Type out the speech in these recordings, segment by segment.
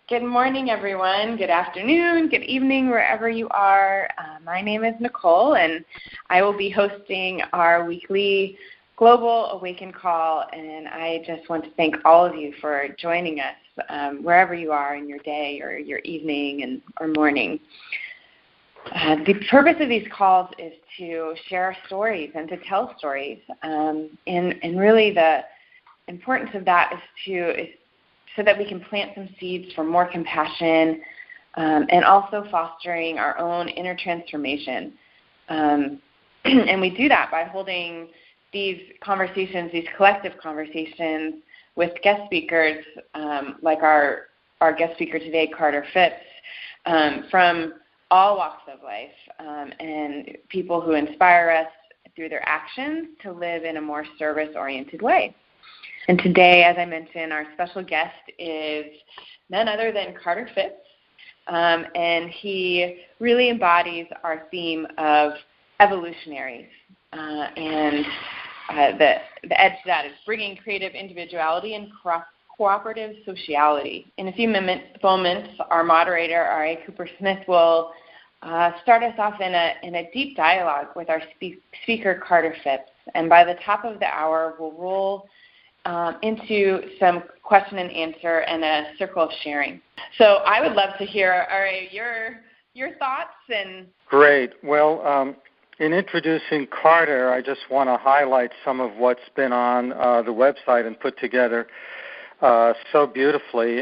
Good morning, everyone. Good afternoon, good evening, wherever you are. My name is Nicole, and I will be hosting our weekly Global Awaken call, and I just want to thank all of you for joining us wherever you are in your day or your evening or morning. The purpose of these calls is to share stories and to tell stories, and really the importance of that is so that we can plant some seeds for more compassion and also fostering our own inner transformation. And we do that by holding these conversations, these collective conversations with guest speakers like our guest speaker today, Carter Phipps, from all walks of life and people who inspire us through their actions to live in a more service-oriented way. And today, as I mentioned, our special guest is none other than Carter Phipps, and he really embodies our theme of evolutionaries. And the edge to that is bringing creative individuality and cooperative sociality. In a few moments, our moderator, R.A. Cooper-Smith, will start us off in a deep dialogue with our speaker, Carter Phipps. And by the top of the hour, we'll roll into some question and answer and a circle of sharing. So I would love to hear, R.A., your thoughts. And Great. Well, in introducing Carter, I just want to highlight some of what's been on the website and put together so beautifully.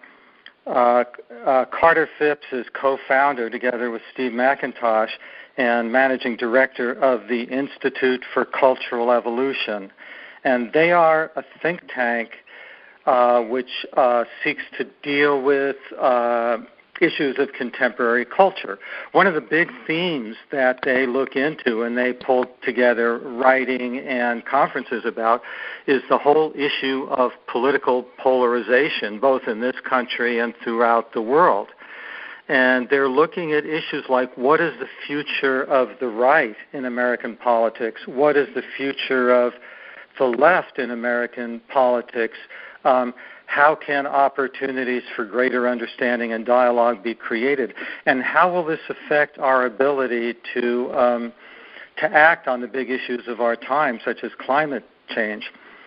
Carter Phipps is co-founder, together with Steve McIntosh, and managing director of the Institute for Cultural Evolution. And they are a think tank which seeks to deal with issues of contemporary culture. One of the big themes that they look into and they pull together writing and conferences about is the whole issue of political polarization, both in this country and throughout the world. And they're looking at issues like, what is the future of the right in American politics? What is the future of the left in American politics? How can opportunities for greater understanding and dialogue be created? And how will this affect our ability to act on the big issues of our time, such as climate change?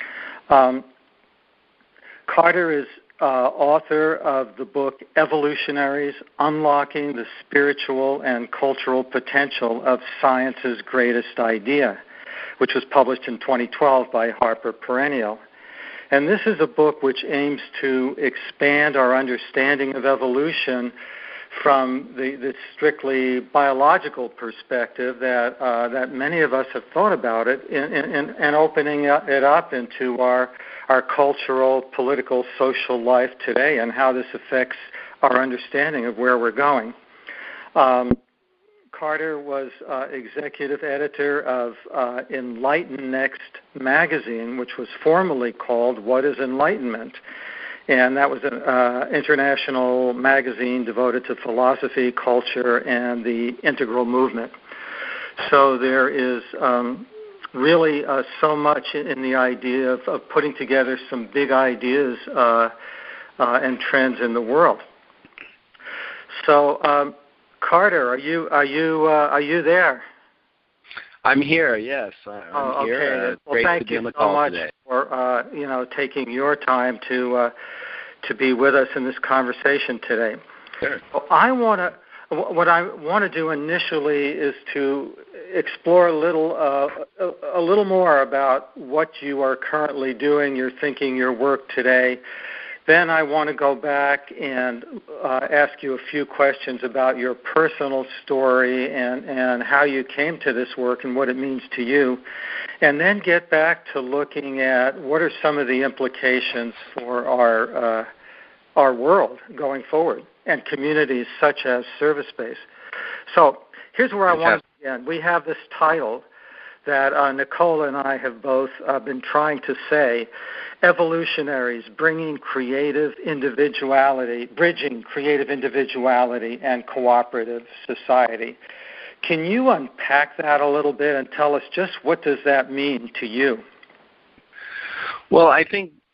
Carter is author of the book Evolutionaries: Unlocking the Spiritual and Cultural Potential of Science's Greatest Idea, which was published in 2012 by Harper Perennial. And this is a book which aims to expand our understanding of evolution from the strictly biological perspective that many of us have thought about it, and opening it up into our cultural, political, social life today and how this affects our understanding of where we're going. Carter was executive editor of Enlighten Next magazine, which was formerly called What is Enlightenment? And that was an international magazine devoted to philosophy, culture, and the integral movement. So there is really so much in the idea of putting together some big ideas and trends in the world. So, Carter, are you there? I'm here. Yes, I'm here. Okay. Well, great thank to be on you the so call much today. for taking your time to be with us in this conversation today. Sure. What I want to do initially is to explore a little more about what you are currently doing, your thinking, your work today. Then I want to go back and ask you a few questions about your personal story and how you came to this work and what it means to you. And then get back to looking at what are some of the implications for our world going forward and communities such as service-based. So here's where I want to begin. We have this title that Nicole and I have both been trying to say, Evolutionaries: Bringing Creative Individuality, Bridging Creative Individuality and Cooperative Society. Can you unpack that a little bit and tell us just what does that mean to you? Well, I think the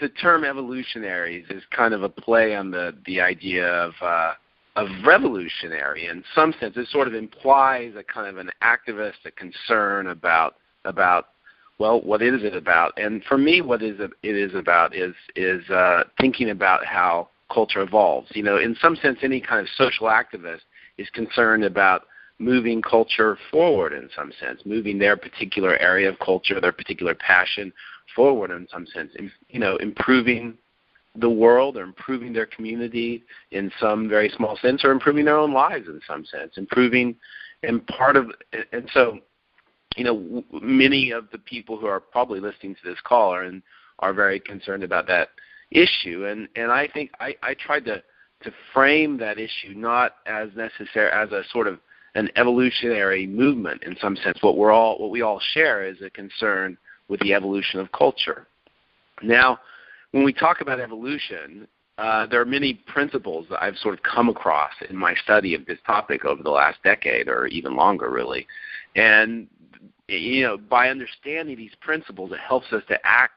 the term evolutionaries is kind of a play on the idea of revolutionary. In some sense, it sort of implies a kind of an activist, a concern about well, what is it about? And for me, what it is about is thinking about how culture evolves. You know, in some sense, any kind of social activist is concerned about moving culture forward in some sense, moving their particular area of culture, their particular passion forward in some sense, you know, improving the world or improving their community in some very small sense, or improving their own lives in some sense, improving, and so, you know, many of the people who are probably listening to this call are very concerned about that issue, and I think I tried to frame that issue not as necessary as a sort of an evolutionary movement in some sense. What we all share is a concern with the evolution of culture. Now, when we talk about evolution, there are many principles that I've sort of come across in my study of this topic over the last decade, or even longer, really. And you know, by understanding these principles, it helps us to act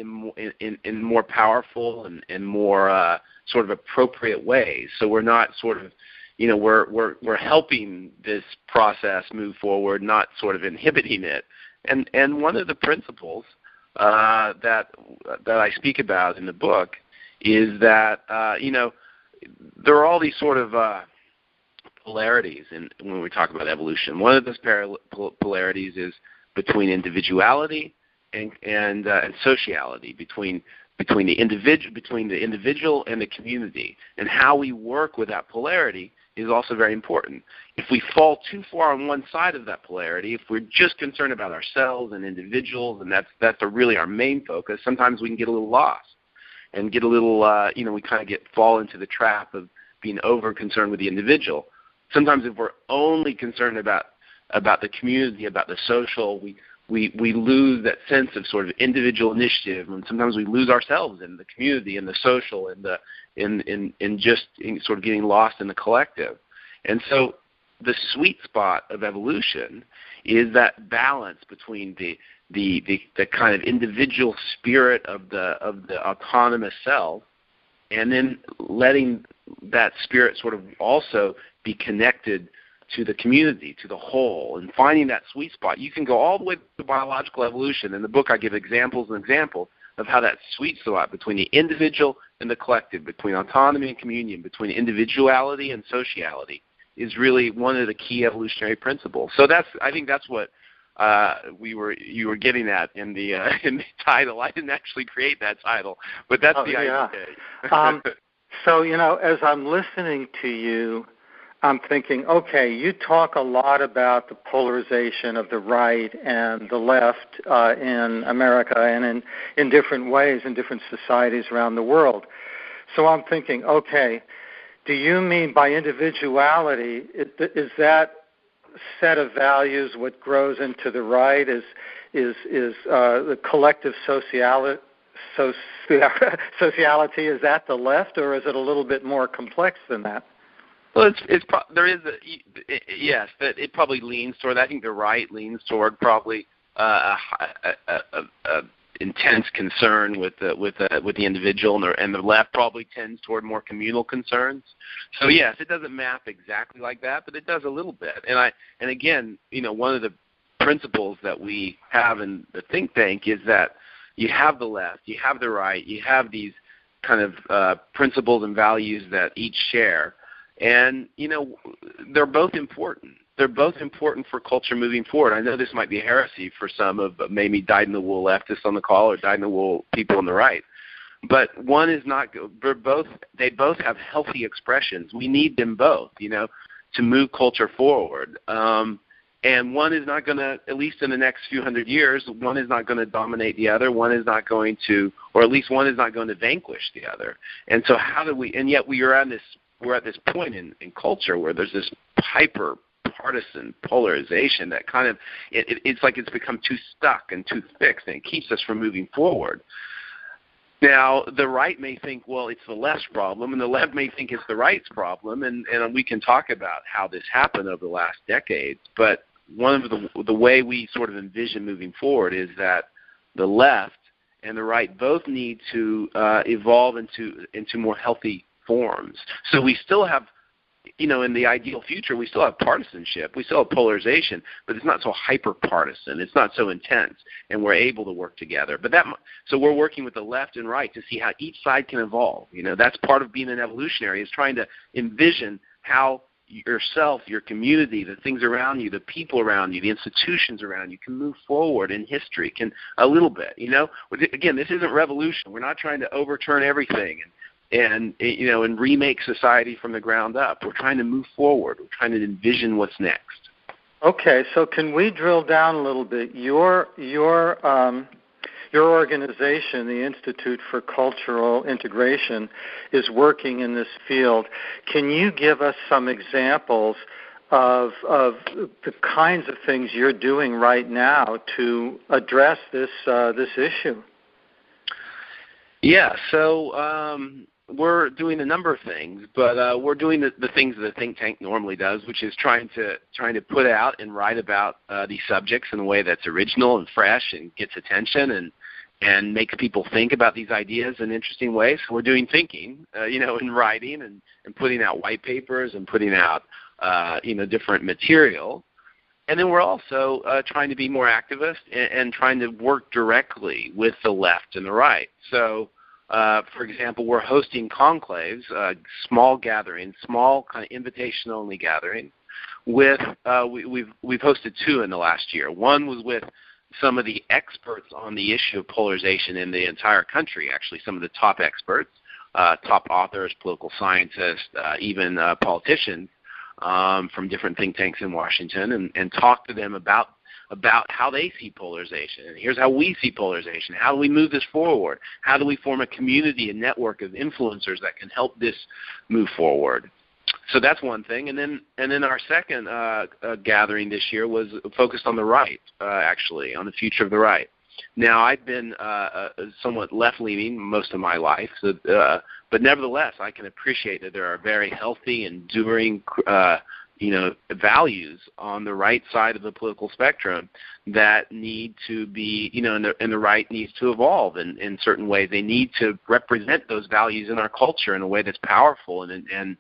in more powerful and more sort of appropriate ways. So we're not sort of, you know, we're helping this process move forward, not sort of inhibiting it. And one of the principles that I speak about in the book is that you know, there are all these sort of polarities when we talk about evolution. One of those polarities is between individuality and sociality, between the individual and the community, and how we work with that polarity is also very important. If we fall too far on one side of that polarity, if we're just concerned about ourselves and individuals, and that's really our main focus, sometimes we can get a little lost and get a little, you know, we kind of fall into the trap of being over concerned with the individual. Sometimes if we're only concerned about the community, about the social, we lose that sense of sort of individual initiative, and sometimes we lose ourselves in the community and the social and in just sort of getting lost in the collective. And so the sweet spot of evolution is that balance between the kind of individual spirit of the autonomous self, and then letting that spirit sort of also be connected to the community, to the whole, and finding that sweet spot. You can go all the way to biological evolution. In the book, I give examples of how that sweet spot between the individual and the collective, between autonomy and communion, between individuality and sociality, is really one of the key evolutionary principles. So I think that's what you were getting at in the title. I didn't actually create that title, but that's the idea. So, you know, as I'm listening to you, I'm thinking, okay, you talk a lot about the polarization of the right and the left in America and in different ways in different societies around the world. So I'm thinking, okay, do you mean by individuality, is that set of values what grows into the right? Is the collective sociality, is that the left, or is it a little bit more complex than that? Well, there is yes, that it probably leans toward. I think the right leans toward probably intense concern with the individual, and the left probably tends toward more communal concerns. So yes, it doesn't map exactly like that, but it does a little bit. And again, you know, one of the principles that we have in the think tank is that you have the left, you have the right, you have these kind of principles and values that each share. And, you know, they're both important. They're both important for culture moving forward. I know this might be heresy for some of maybe dyed-in-the-wool leftists on the call or dyed-in-the-wool people on the right. But one is not – they both have healthy expressions. We need them both, you know, to move culture forward. And one is not going to, at least in the next few hundred years, one is not going to dominate the other. One is not going to – or at least one is not going to vanquish the other. And so how do we – and yet we're at this point in culture where there's this hyper-partisan polarization that kind of it's like it's become too stuck and too fixed, and it keeps us from moving forward. Now, the right may think, well, it's the left's problem, and the left may think it's the right's problem, and we can talk about how this happened over the last decades. But one of the way we sort of envision moving forward is that the left and the right both need to evolve into more healthy forms. So we still have, in the ideal future, we still have partisanship, we still have polarization, but it's not so hyper-partisan, it's not so intense, and we're able to work together. So we're working with the left and right to see how each side can evolve. That's part of being an evolutionary, is trying to envision how yourself, your community, the things around you, the people around you, the institutions around you can move forward in history, a little bit. Again, this isn't revolution. We're not trying to overturn everything and remake society from the ground up. We're trying to move forward. We're trying to envision what's next. Okay, so can we drill down a little bit? Your organization, the Institute for Cultural Integration, is working in this field. Can you give us some examples of the kinds of things you're doing right now to address this issue? Yeah, so we're doing a number of things, but we're doing the things that a think tank normally does, which is trying to put out and write about these subjects in a way that's original and fresh and gets attention and makes people think about these ideas in interesting ways. So we're doing thinking, in writing and putting out white papers and putting out, different material. And then we're also trying to be more activist and trying to work directly with the left and the right. So, for example, we're hosting conclaves, small gatherings, small kind of invitation-only gatherings. We've hosted 2 in the last year. One was with some of the experts on the issue of polarization in the entire country, actually some of the top experts, top authors, political scientists, even politicians from different think tanks in Washington, and talk to them about how they see polarization. And here's how we see polarization. How do we move this forward? How do we form a community, a network of influencers that can help this move forward? So that's one thing. And then our second gathering this year was focused on the right, actually, on the future of the right. Now, I've been somewhat left-leaning most of my life, but nevertheless, I can appreciate that there are very healthy, enduring values on the right side of the political spectrum that need to be, and the right needs to evolve in certain ways. They need to represent those values in our culture in a way that's powerful and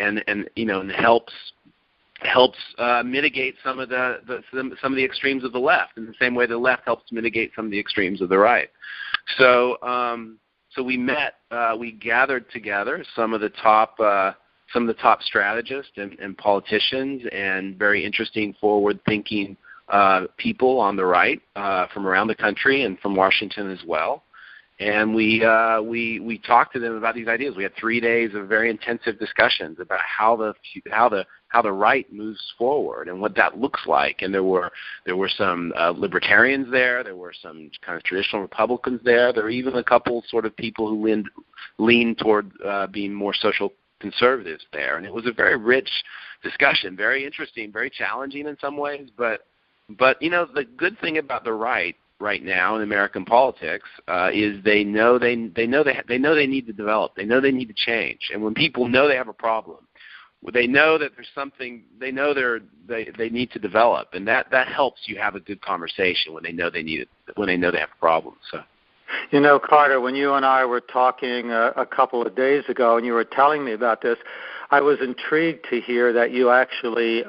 helps mitigate some of the extremes of the left, in the same way the left helps mitigate some of the extremes of the right. So we met, we gathered together some of the top strategists and politicians and very interesting, forward-thinking people on the right from around the country and from Washington as well. And we talked to them about these ideas. We had 3 days of very intensive discussions about how the right moves forward and what that looks like. And there were some libertarians there. There were some kind of traditional Republicans there. There were even a couple sort of people who leaned toward being more social conservatives there. And it was a very rich discussion, very interesting, very challenging in some ways. But the good thing about the right now in American politics is they know they need to develop. They know they need to change. And when people know they have a problem, they know that there's something they know they need to develop, and that helps you have a good conversation when they know they need it, when they know they have a problem. So. Carter, when you and I were talking a couple of days ago and you were telling me about this, I was intrigued to hear that you actually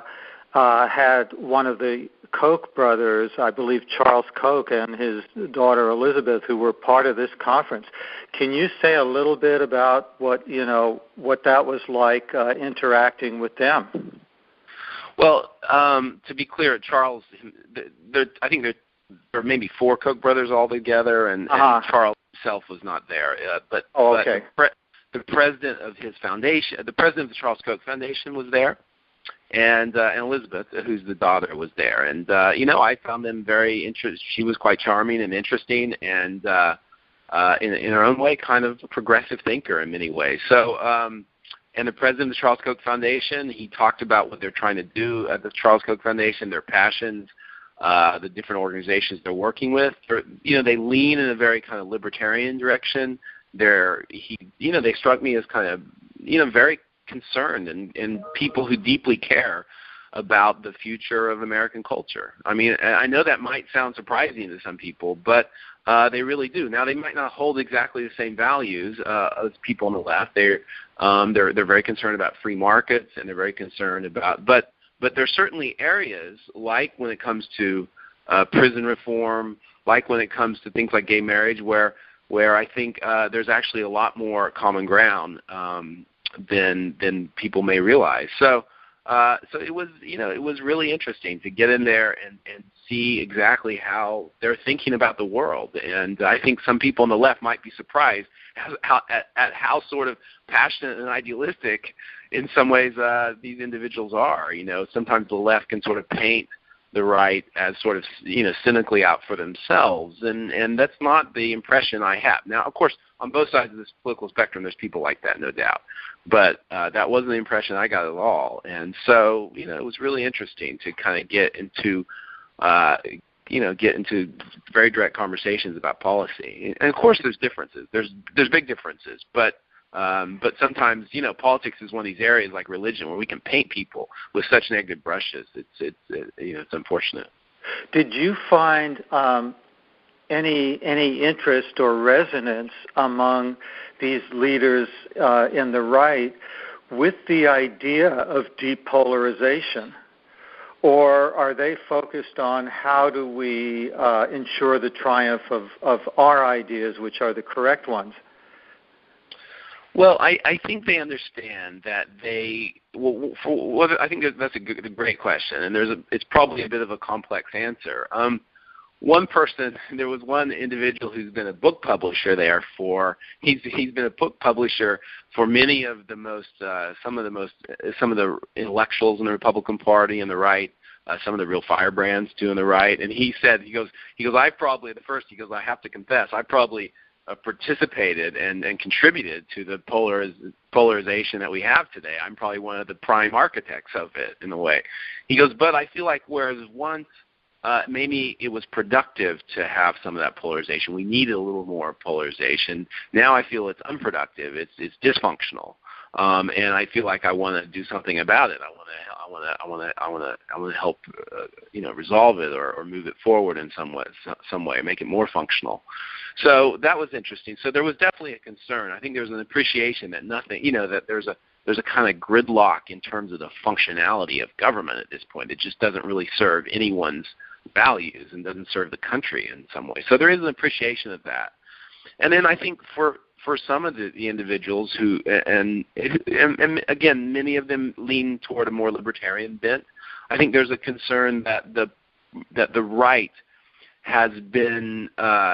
had one of the Koch brothers, I believe Charles Koch and his daughter Elizabeth, who were part of this conference. Can you say a little bit about what that was like interacting with them? Well, to be clear, Charles, I think there are maybe 4 Koch brothers altogether, and Charles himself was not there. But the president of his foundation, the president of the Charles Koch Foundation, was there. And Elizabeth, who's the daughter, was there. And, I found them very interesting. She was quite charming and interesting and, in her own way, kind of a progressive thinker in many ways. So, and the president of the Charles Koch Foundation, he talked about what they're trying to do at the Charles Koch Foundation, their passions, the different organizations they're working with. They lean in a very kind of libertarian direction. They struck me as kind of, very concerned and people who deeply care about the future of American culture. I mean, I know that might sound surprising to some people, but they really do. Now, they might not hold exactly the same values as people on the left. They're very concerned about free markets, and they're very concerned about, but there's certainly areas, like when it comes to prison reform, like when it comes to things like gay marriage, where I think there's actually a lot more common ground than people may realize. So it was really interesting to get in there and see exactly how they're thinking about the world. And I think some people on the left might be surprised at how sort of passionate and idealistic in some ways these individuals are. Sometimes the left can sort of paint the right as sort of, cynically out for themselves, and that's not the impression I have. Now, of course, on both sides of this political spectrum, there's people like that, no doubt, but that wasn't the impression I got at all. And so, it was really interesting to kind of get into very direct conversations about policy. And of course, there's differences. There's big differences, but sometimes, politics is one of these areas like religion where we can paint people with such negative brushes. It's unfortunate. Did you find any interest or resonance among these leaders in the right with the idea of depolarization? Or are they focused on how do we ensure the triumph of our ideas, which are the correct ones? Well, I think they understand that I think that's a great question, and it's probably a bit of a complex answer. There was one individual who's been a book publisher there he's been a book publisher for many of some of the intellectuals in the Republican Party and the right, some of the real firebrands too in the right. And he goes, I have to confess, I probably participated and contributed to the polarization that we have today. I'm probably one of the prime architects of it in a way. He goes, but I feel like whereas once maybe it was productive to have some of that polarization, we needed a little more polarization. Now I feel it's unproductive. It's dysfunctional, and I feel like I want to do something about it. I want to help resolve it or move it forward in some way, make it more functional. So that was interesting. So there was definitely a concern. I think there was an appreciation that that there's a kind of gridlock in terms of the functionality of government at this point. It just doesn't really serve anyone's values and doesn't serve the country in some way. So there is an appreciation of that. And then I think for some of the individuals who, and again, many of them lean toward a more libertarian bent, I think there's a concern that the right has been,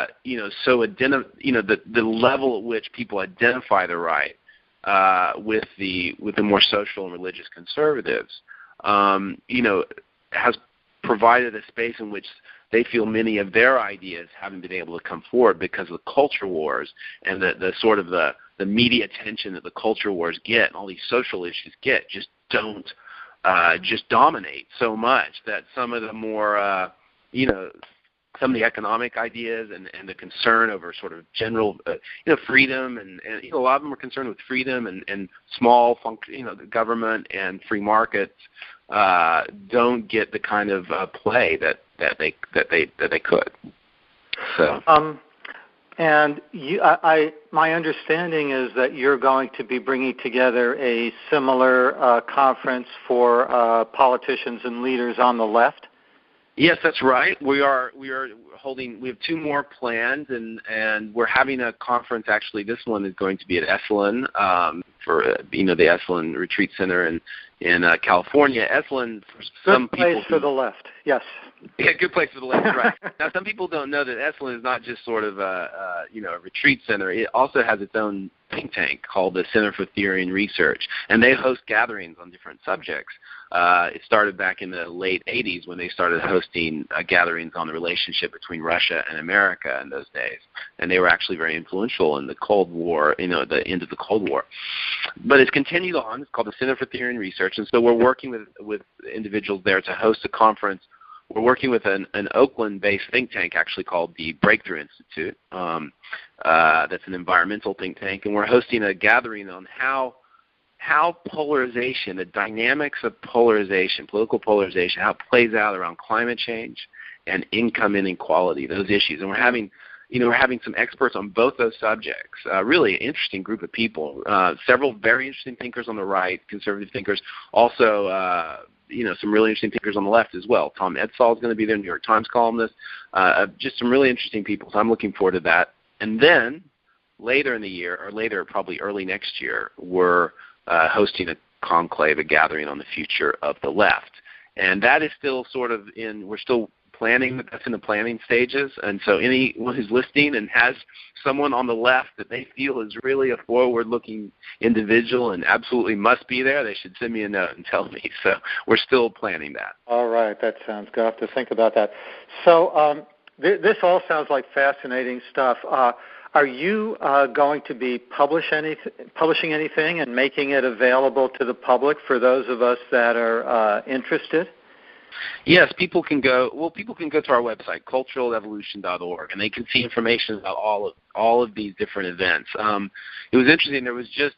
the level at which people identify the right with the more social and religious conservatives, has provided a space in which they feel many of their ideas haven't been able to come forward because of the culture wars and the sort of the media attention that the culture wars get and all these social issues get just dominate so much that some of the more, some of the economic ideas and the concern over sort of general, freedom and a lot of them are concerned with freedom and small government and free markets don't get the kind of play that they could. So. And my understanding is that you're going to be bringing together a similar conference for politicians and leaders on the left. Yes, that's right. We have two more planned, and we're having a conference. Actually, this one is going to be at Esalen for the Esalen Retreat Center in California. Esalen, for some people, good place for the left. Yes. Yeah, good place for the left. Right. Now, some people don't know that Esalen is not just sort of a retreat center. It also has its own think tank called the Center for Theory and Research, and they host gatherings on different subjects. It started back in the late 80s when they started hosting gatherings on the relationship between Russia and America in those days. And they were actually very influential in the Cold War, the end of the Cold War. But it's continued on. It's called the Center for Theory and Research. And so we're working with individuals there to host a conference. We're working with an Oakland-based think tank actually called the Breakthrough Institute. That's an environmental think tank. And we're hosting a gathering on how how polarization, the dynamics of polarization, political polarization, how it plays out around climate change and income inequality, those issues. And we're having some experts on both those subjects. Really interesting group of people. Several very interesting thinkers on the right, conservative thinkers. Also, some really interesting thinkers on the left as well. Tom Edsall is going to be there, New York Times columnist. Just some really interesting people. So I'm looking forward to that. And then later in the year, or later, probably early next year, we're hosting a conclave, a gathering on the future of the left. And that is still we're still planning, that's in the planning stages. And so anyone who's listening and has someone on the left that they feel is really a forward-looking individual and absolutely must be there, they should send me a note and tell me. So we're still planning that. All right, that sounds good. I'll have to think about that. So this all sounds like fascinating stuff. Are you going to be publishing anything and making it available to the public for those of us that are interested? Yes, people can go to our website, culturalevolution.org, and they can see information about all of these different events. It was interesting. There was just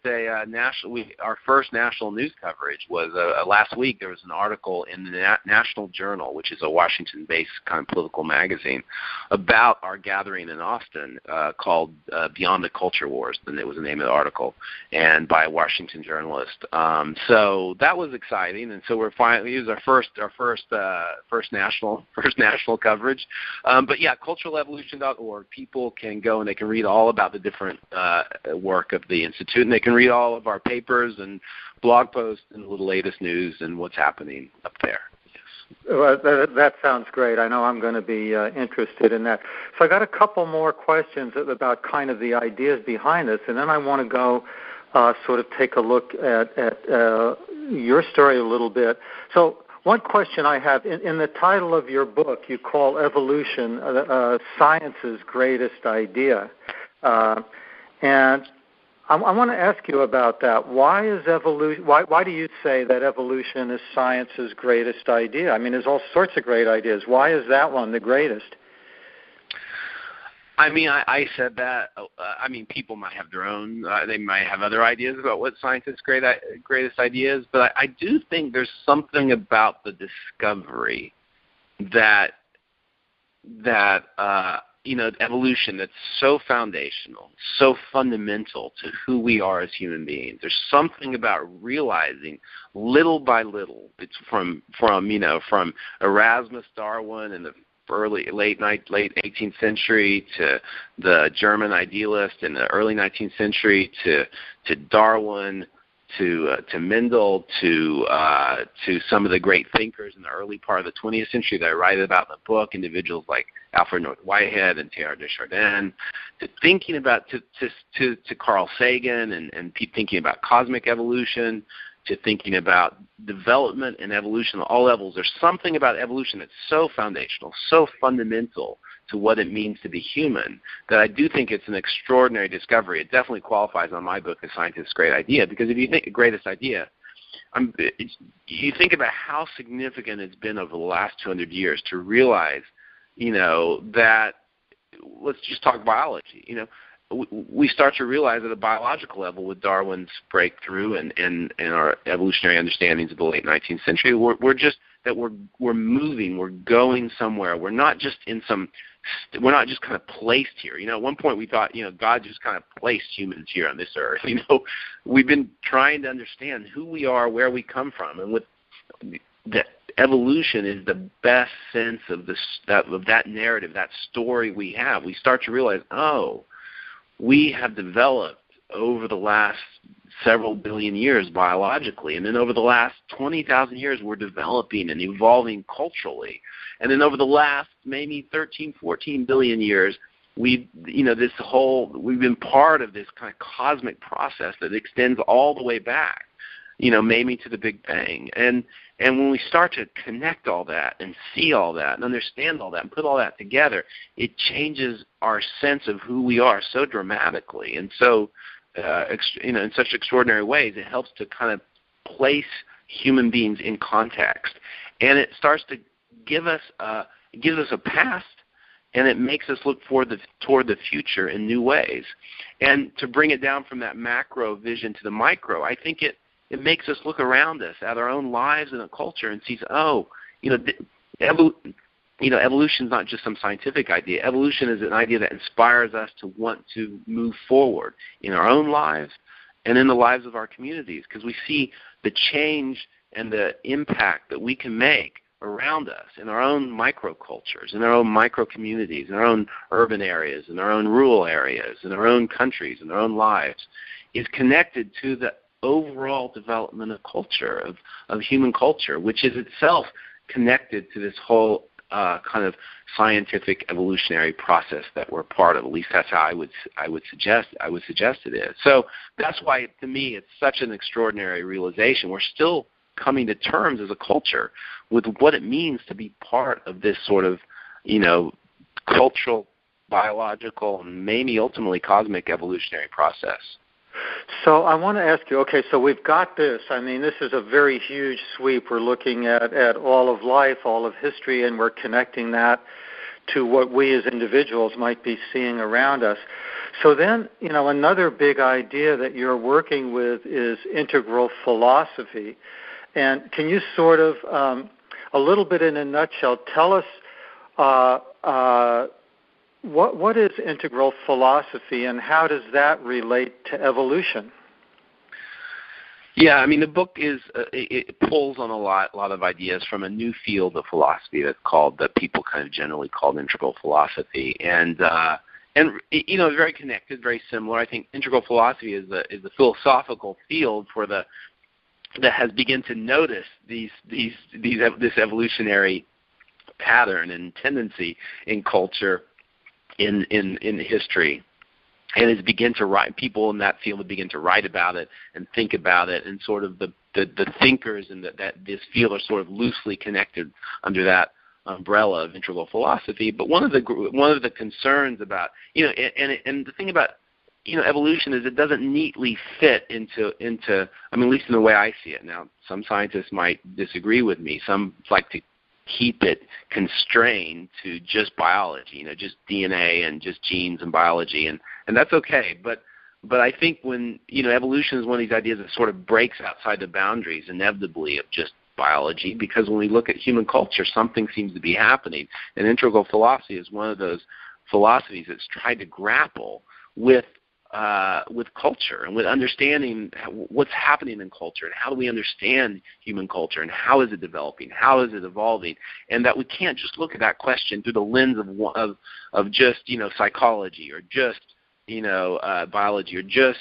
our first national news coverage was last week. There was an article in the National Journal, which is a Washington-based kind of political magazine, about our gathering in Austin called "Beyond the Culture Wars." And it was the name of the article, and by a Washington journalist. So that was exciting, and so it was our first national coverage. But yeah, culturalevolution.org. People can go and they can read all about the different work of the Institute, and they can read all of our papers and blog posts and the latest news and what's happening up there. Yes. Well, that sounds great. I know I'm going to be interested in that. So I got a couple more questions about kind of the ideas behind this, and then I want to go sort of take a look at your story a little bit. So one question I have, in the title of your book, you call evolution science's greatest idea. And I want to ask you about that. Why is evolution? Why do you say that evolution is science's greatest idea? I mean, there's all sorts of great ideas. Why is that one the greatest? I mean, I said that. I mean, people might have their own. They might have other ideas about what scientists' greatest idea is. But I do think there's something about the discovery that evolution that's so foundational, so fundamental to who we are as human beings. There's something about realizing little by little. It's from Erasmus Darwin and the late 18th century to the German idealist in the early 19th century to Darwin to Mendel to some of the great thinkers in the early part of the 20th century that I write about in the book, individuals like Alfred North Whitehead and Teilhard de Chardin, to thinking about to Carl Sagan and thinking about cosmic evolution, to thinking about development and evolution at all levels. There's something about evolution that's so foundational, so fundamental to what it means to be human, that I do think it's an extraordinary discovery. It definitely qualifies on my book as Scientist's Great Idea, because if you think the greatest idea, you think about how significant it's been over the last 200 years to realize, that, let's just talk biology, we start to realize at a biological level with Darwin's breakthrough and our evolutionary understandings of the late 19th century, we're moving, we're going somewhere. We're not just we're not just kind of placed here. At one point we thought, God just kind of placed humans here on this earth. We've been trying to understand who we are, where we come from, and with that evolution is the best sense of that narrative, that story we have. We start to realize, we have developed over the last several billion years biologically, and then over the last 20,000 years we're developing and evolving culturally, and then over the last maybe 13, 14 billion years we've been part of this kind of cosmic process that extends all the way back, maybe to the Big Bang. And when we start to connect all that and see all that and understand all that and put all that together, it changes our sense of who we are so dramatically. And so, in such extraordinary ways, it helps to kind of place human beings in context. And it starts to give us a past, and it makes us look toward the future in new ways. And to bring it down from that macro vision to the micro, I think it it makes us look around us at our own lives and a culture and see, evolution is not just some scientific idea. Evolution is an idea that inspires us to want to move forward in our own lives and in the lives of our communities, because we see the change and the impact that we can make around us in our own microcultures, in our own micro-communities, in our own urban areas, in our own rural areas, in our own countries, in our own lives, is connected to the overall development of culture, of human culture, which is itself connected to this whole kind of scientific evolutionary process that we're part of. At least that's how I would suggest it is. So that's why, to me, it's such an extraordinary realization. We're still coming to terms as a culture with what it means to be part of this sort of, cultural, biological, and maybe ultimately cosmic evolutionary process. So I want to ask you, okay, so we've got this. I mean, this is a very huge sweep. We're looking at all of life, all of history, and we're connecting that to what we as individuals might be seeing around us. So then, another big idea that you're working with is integral philosophy. And can you sort of, a little bit in a nutshell, tell us what is integral philosophy and how does that relate to evolution? Yeah, I mean, the book it pulls on a lot of ideas from a new field of philosophy that people kind of generally call integral philosophy, and very connected, very similar. I think integral philosophy is the philosophical field that has begun to notice this evolutionary pattern and tendency in culture, in history, and has begin to write. People in that field have begun to write about it and think about it, and sort of the thinkers in that this field are sort of loosely connected under that umbrella of integral philosophy. But one of the concerns about and the thing about evolution is it doesn't neatly fit into I mean, at least in the way I see it. Now, some scientists might disagree with me. Some like to keep it constrained to just biology, just DNA and just genes and biology, and that's okay. But I think when evolution is one of these ideas that sort of breaks outside the boundaries inevitably of just biology, because when we look at human culture, something seems to be happening, and integral philosophy is one of those philosophies that's tried to grapple with culture and with understanding what's happening in culture and how do we understand human culture and how is it developing, how is it evolving, and that we can't just look at that question through the lens of just psychology or just biology or just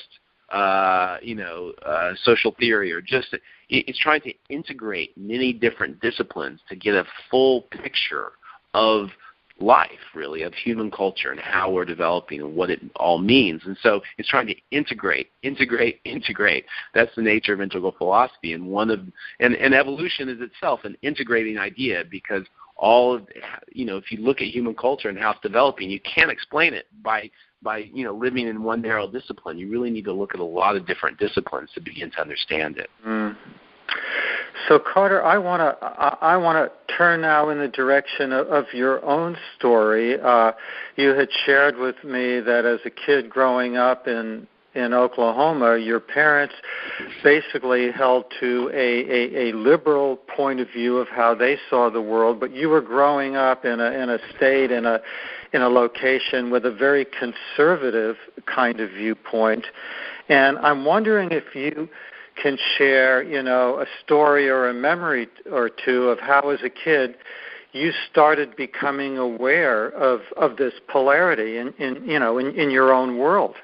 social theory or just it's trying to integrate many different disciplines to get a full picture of life, really, of human culture and how we're developing and what it all means. And so it's trying to integrate. That's the nature of integral philosophy. And evolution is itself an integrating idea, because all of, if you look at human culture and how it's developing, you can't explain it by living in one narrow discipline. You really need to look at a lot of different disciplines to begin to understand it. Mm. So, Carter, I want to turn now in the direction of your own story. You had shared with me that as a kid growing up in Oklahoma, your parents basically held to a liberal point of view of how they saw the world, but you were growing up in a state, in a location with a very conservative kind of viewpoint. And I'm wondering if you can share, a story or a memory or two of how, as a kid, you started becoming aware of this polarity in your own world.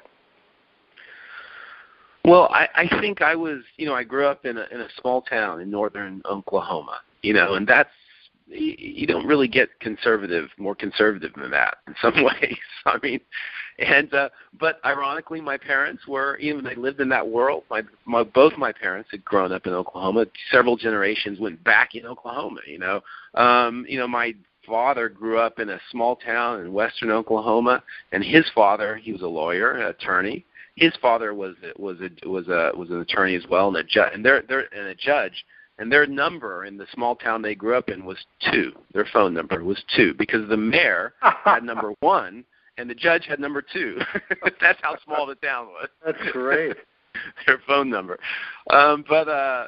Well, I think I was, I grew up in a small town in northern Oklahoma, and that's, you don't really get more conservative than that in some ways. I mean, but ironically, my parents were, even they lived in that world. Both my parents had grown up in Oklahoma. Several generations went back in Oklahoma. My father grew up in a small town in western Oklahoma, and his father, he was a lawyer, an attorney. His father was an attorney as well, and a judge. And their number in the small town they grew up in was 2. Their phone number was 2, because the mayor had number 1 and the judge had number 2. That's how small the town was. That's great. their phone number. But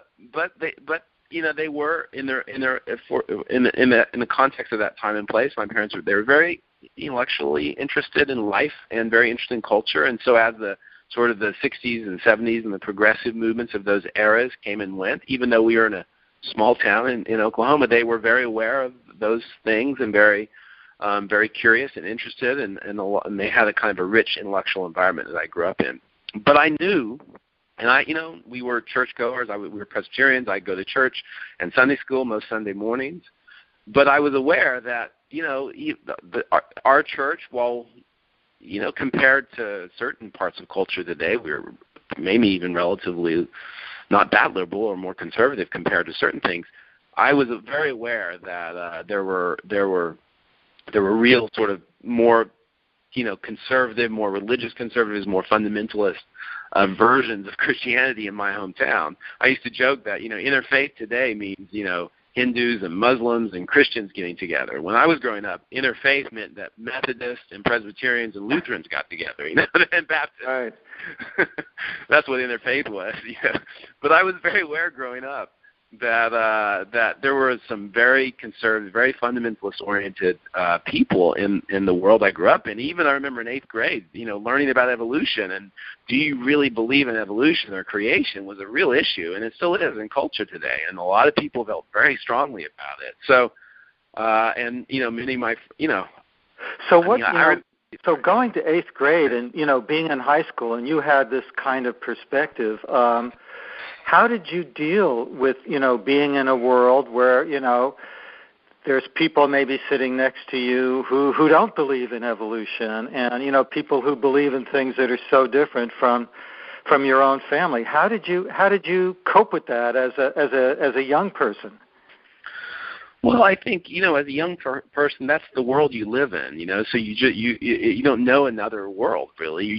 they were in the context of that time and place. My parents were very intellectually interested in life and very interested in culture, and so as the sort of the 60s and 70s and the progressive movements of those eras came and went, even though we were in a small town in Oklahoma, they were very aware of those things and very curious and interested, and they had a kind of a rich intellectual environment that I grew up in. But I knew, and we were churchgoers. We were Presbyterians. I'd go to church and Sunday school most Sunday mornings. But I was aware that our church, while compared to certain parts of culture today, we were maybe even relatively not that liberal or more conservative compared to certain things. I was very aware that there were real sort of more conservative, more religious conservatives, more fundamentalist versions of Christianity in my hometown. I used to joke that interfaith today means Hindus and Muslims and Christians getting together. When I was growing up, interfaith meant that Methodists and Presbyterians and Lutherans got together, and Baptists. Right. That's what interfaith was. But I was very aware growing up that there were some very conservative, very fundamentalist-oriented people in the world I grew up in. Even I remember in 8th grade, learning about evolution and do you really believe in evolution or creation was a real issue, and it still is in culture today. And a lot of people felt very strongly about it. So, many of my, So what? So going to 8th grade and being in high school, and you had this kind of perspective. How did you deal with, being in a world where, there's people maybe sitting next to you who don't believe in evolution and, people who believe in things that are so different from your own family? How did you cope with that as a young person? Well, I think, as a young person, that's the world you live in, so you don't know another world, really.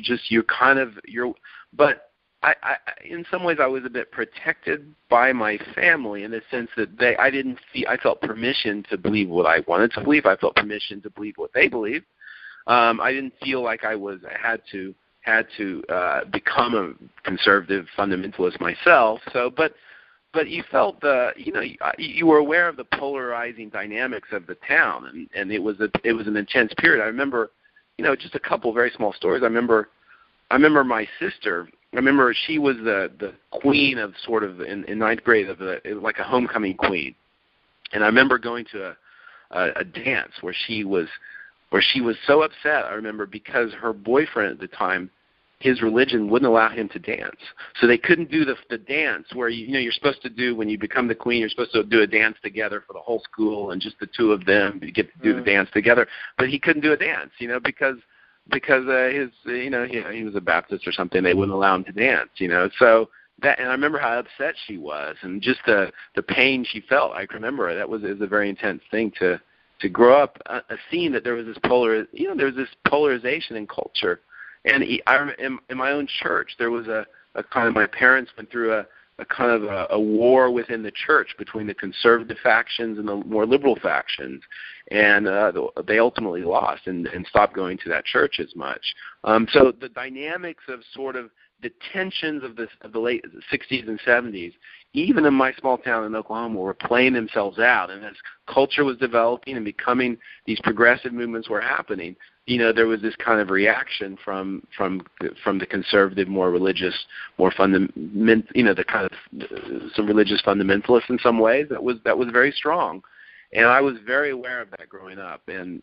But I in some ways I was a bit protected by my family in the sense that I felt permission to believe what I wanted to believe. I felt permission to believe what they believed. I didn't feel like I had to become a conservative fundamentalist myself. So, but you felt you were aware of the polarizing dynamics of the town, and it was an intense period. I remember, just a couple very small stories. I remember my sister. I remember she was the queen of sort of in 9th grade of like a homecoming queen, and I remember going to a dance where she was so upset. I remember because her boyfriend at the time, his religion wouldn't allow him to dance, so they couldn't do the dance where you're supposed to do when you become the queen. You're supposed to do a dance together for the whole school and just the two of them get to do the dance together. But he couldn't do a dance, because his he was a Baptist or something. They wouldn't allow him to dance, so that, and I remember how upset she was and just the pain she felt. I remember it was a very intense thing to grow up seeing that there was this polarization in culture. And in my own church there was a kind of, my parents went through a kind of a war within the church between the conservative factions and the more liberal factions, and they ultimately lost and stopped going to that church as much. So the dynamics of sort of the tensions of the late 60s and 70s, even in my small town in Oklahoma, were playing themselves out. And as culture was developing and becoming, these progressive movements were happening, there was this kind of reaction from the conservative, more religious, more the kind of some religious fundamentalists in some ways that was very strong. And I was very aware of that growing up, and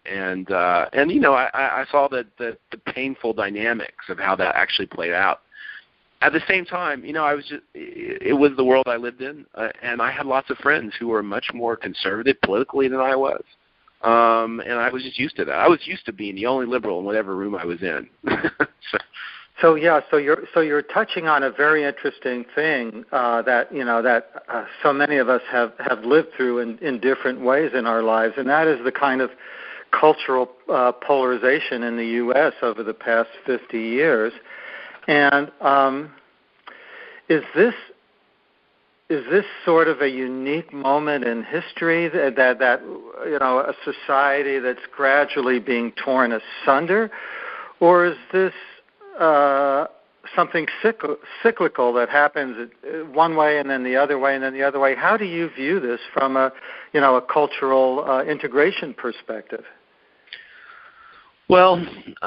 I saw the painful dynamics of how that actually played out. At the same time, it was the world I lived in, and I had lots of friends who were much more conservative politically than I was. And I was just used to that. I was used to being the only liberal in whatever room I was in. So you're touching on a very interesting thing that so many of us have lived through in different ways in our lives, and that is the kind of cultural polarization in the U.S. over the past 50 years. And is this sort of a unique moment in history that a society that's gradually being torn asunder, or is this something cyclical that happens one way and then the other way and then the other way. How do you view this from a cultural integration perspective? Well,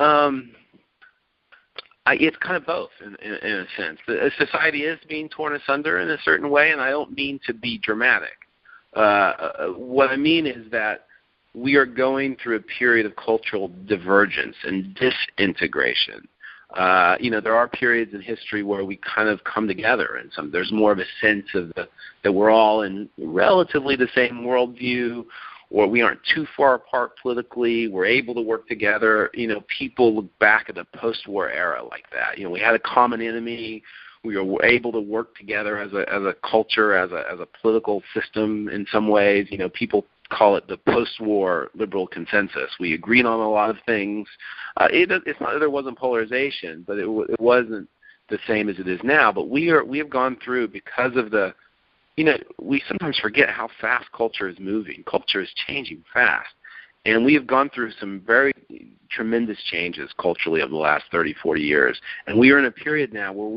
it's kind of both in a sense. The society is being torn asunder in a certain way, and I don't mean to be dramatic. What I mean is that we are going through a period of cultural divergence and disintegration. There are periods in history where we kind of come together, and there's more of a sense of that we're all in relatively the same worldview, or we aren't too far apart politically. We're able to work together. People look back at the post-war era like that. We had a common enemy. We were able to work together as a culture, as a political system in some ways. People call it the post-war liberal consensus. We agreed on a lot of things. It's not that there wasn't polarization, but it wasn't the same as it is now. But we have gone through, because of we sometimes forget how fast culture is moving. Culture is changing fast. And we have gone through some very tremendous changes culturally over the last 30, 40 years. And we are in a period now where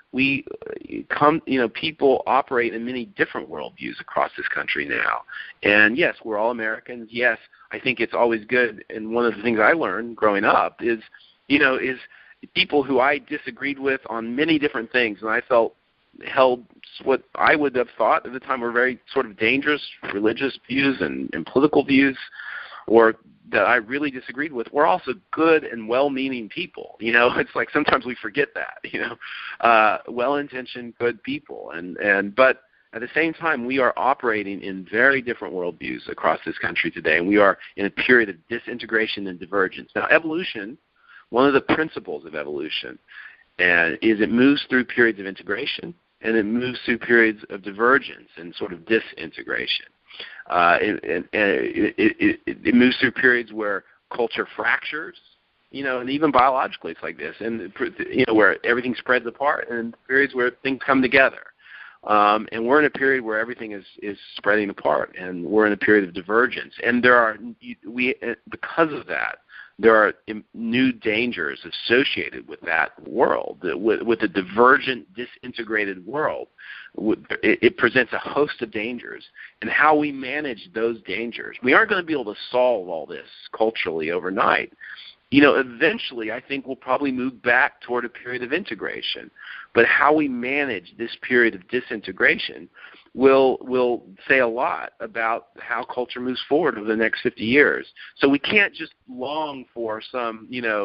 people operate in many different worldviews across this country now. And yes, we're all Americans. Yes, I think it's always good. And one of the things I learned growing up is people who I disagreed with on many different things, and I felt held what I would have thought at the time were very sort of dangerous religious views and political views, or that I really disagreed with, were also good and well-meaning people. It's like sometimes we forget that. Well-intentioned, good people, but at the same time, we are operating in very different worldviews across this country today, and we are in a period of disintegration and divergence. Now, evolution, one of the principles of evolution, is it moves through periods of integration, and it moves through periods of divergence and sort of disintegration. It moves through periods where culture fractures, and even biologically it's like this, and where everything spreads apart, and periods where things come together. And we're in a period where everything is spreading apart, and we're in a period of divergence. And because of that, there are new dangers associated with that world. With a divergent, disintegrated world, it presents a host of dangers. And how we manage those dangers, we aren't going to be able to solve all this culturally overnight. Eventually, I think we'll probably move back toward a period of integration. But how we manage this period of disintegration will say a lot about how culture moves forward over the next 50 years. So we can't just long for some,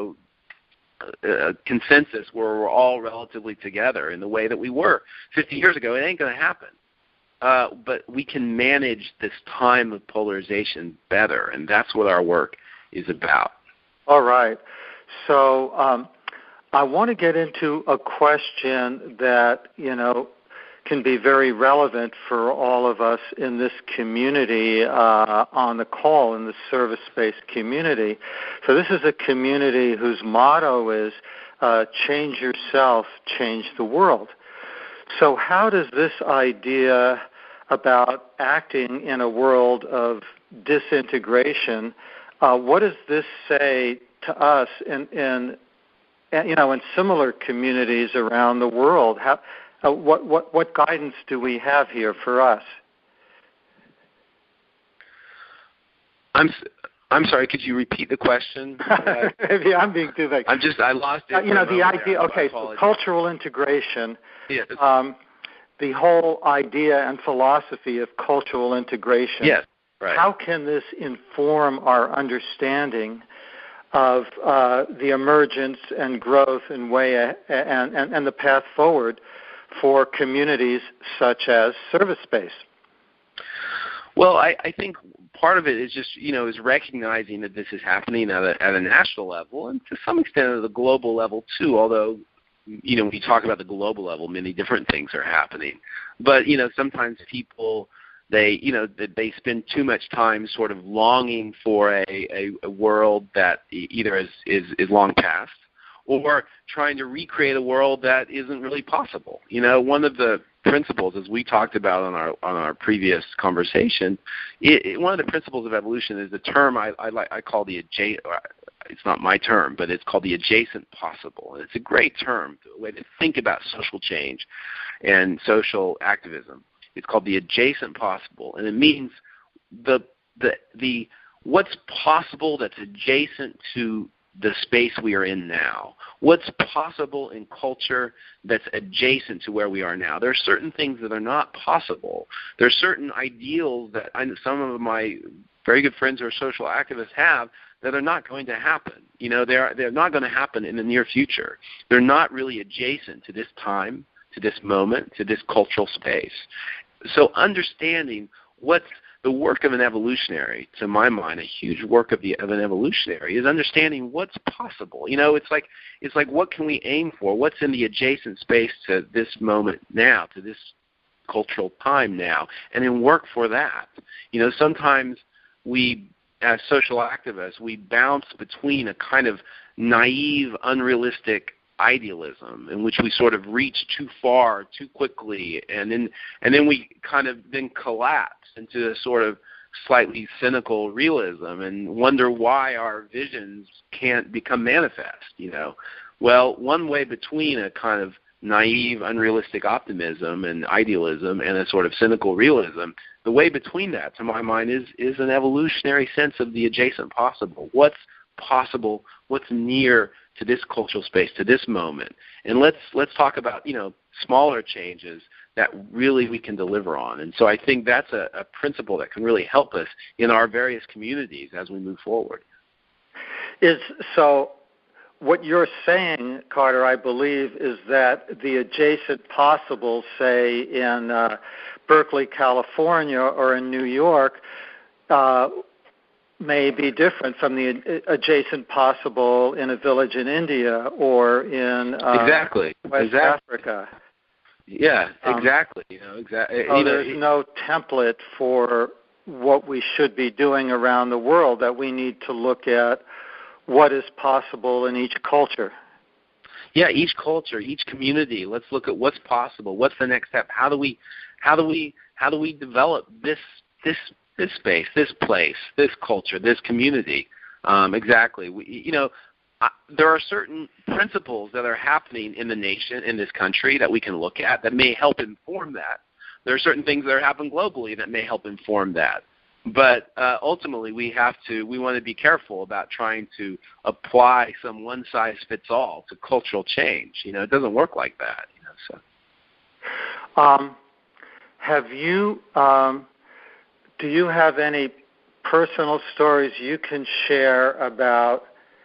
consensus where we're all relatively together in the way that we were 50 years ago. It ain't going to happen. But we can manage this time of polarization better, and that's what our work is about. All right. So I want to get into a question that, can be very relevant for all of us in this community on the call, in the service-based community. So this is a community whose motto is change yourself, change the world. So how does this idea about acting in a world of disintegration, what does this say to us in similar communities around the world? What guidance do we have here for us? I'm sorry. Could you repeat the question? Maybe I'm being too vague. I lost it. The idea. Okay, so cultural integration. Yes. The whole idea and philosophy of cultural integration. Yes. Right. How can this inform our understanding of the emergence and growth and and the path forward for communities such as service-based? Well, I think part of it is just, is recognizing that this is happening at a national level, and to some extent at the global level too, although, when you talk about the global level, many different things are happening. But, sometimes people, they spend too much time sort of longing for a world that either is long past, or trying to recreate a world that isn't really possible. One of the principles, as we talked about on our previous conversation, one of the principles of evolution is the term I call the it's not my term, but it's called the adjacent possible. And it's a great term, a way to think about social change and social activism. It's called the adjacent possible, and it means the what's possible that's adjacent to the space we are in now. What's possible in culture that's adjacent to where we are now. There are certain things that are not possible. There are certain ideals that some of my very good friends who are social activists have that are not going to happen. You know, they're not going to happen in the near future. They're not really adjacent to this time, to this moment, to this cultural space. So understanding what's the work of an evolutionary, to my mind, a huge work of an evolutionary, is understanding what's possible. You know, it's like what can we aim for? What's in the adjacent space to this moment now, to this cultural time now, and then work for that. You know, sometimes we, as social activists, we bounce between a kind of naive, unrealistic idealism in which we sort of reach too far too quickly, and then we kind of then collapse into a sort of slightly cynical realism and wonder why our visions can't become manifest. You know, well, one way between a kind of naive, unrealistic optimism and idealism and a sort of cynical realism, the way between that, to my mind, is an evolutionary sense of the adjacent possible. What's possible? What's near to this cultural space, to this moment? And let's talk about, you know, smaller changes that really we can deliver on. And so I think that's a principle that can really help us in our various communities as we move forward. So what you're saying, Carter, I believe, is that the adjacent possible, say, in Berkeley, California, or in New York, may be different from the adjacent possible in a village in India or in West Africa. Yeah, exactly. You know, exactly. So there's no template for what we should be doing around the world, that we need to look at what is possible in each culture. Yeah, each culture, each community. Let's look at what's possible. What's the next step? How do we develop this space, this place, this culture, this community? Exactly. There are certain principles that are happening in the nation, in this country, that we can look at that may help inform that. There are certain things that are happening globally that may help inform that. But ultimately, we want to be careful about trying to apply some one-size-fits-all to cultural change. You know, it doesn't work like that. You know, so. Have you? Do you have any personal stories you can share about,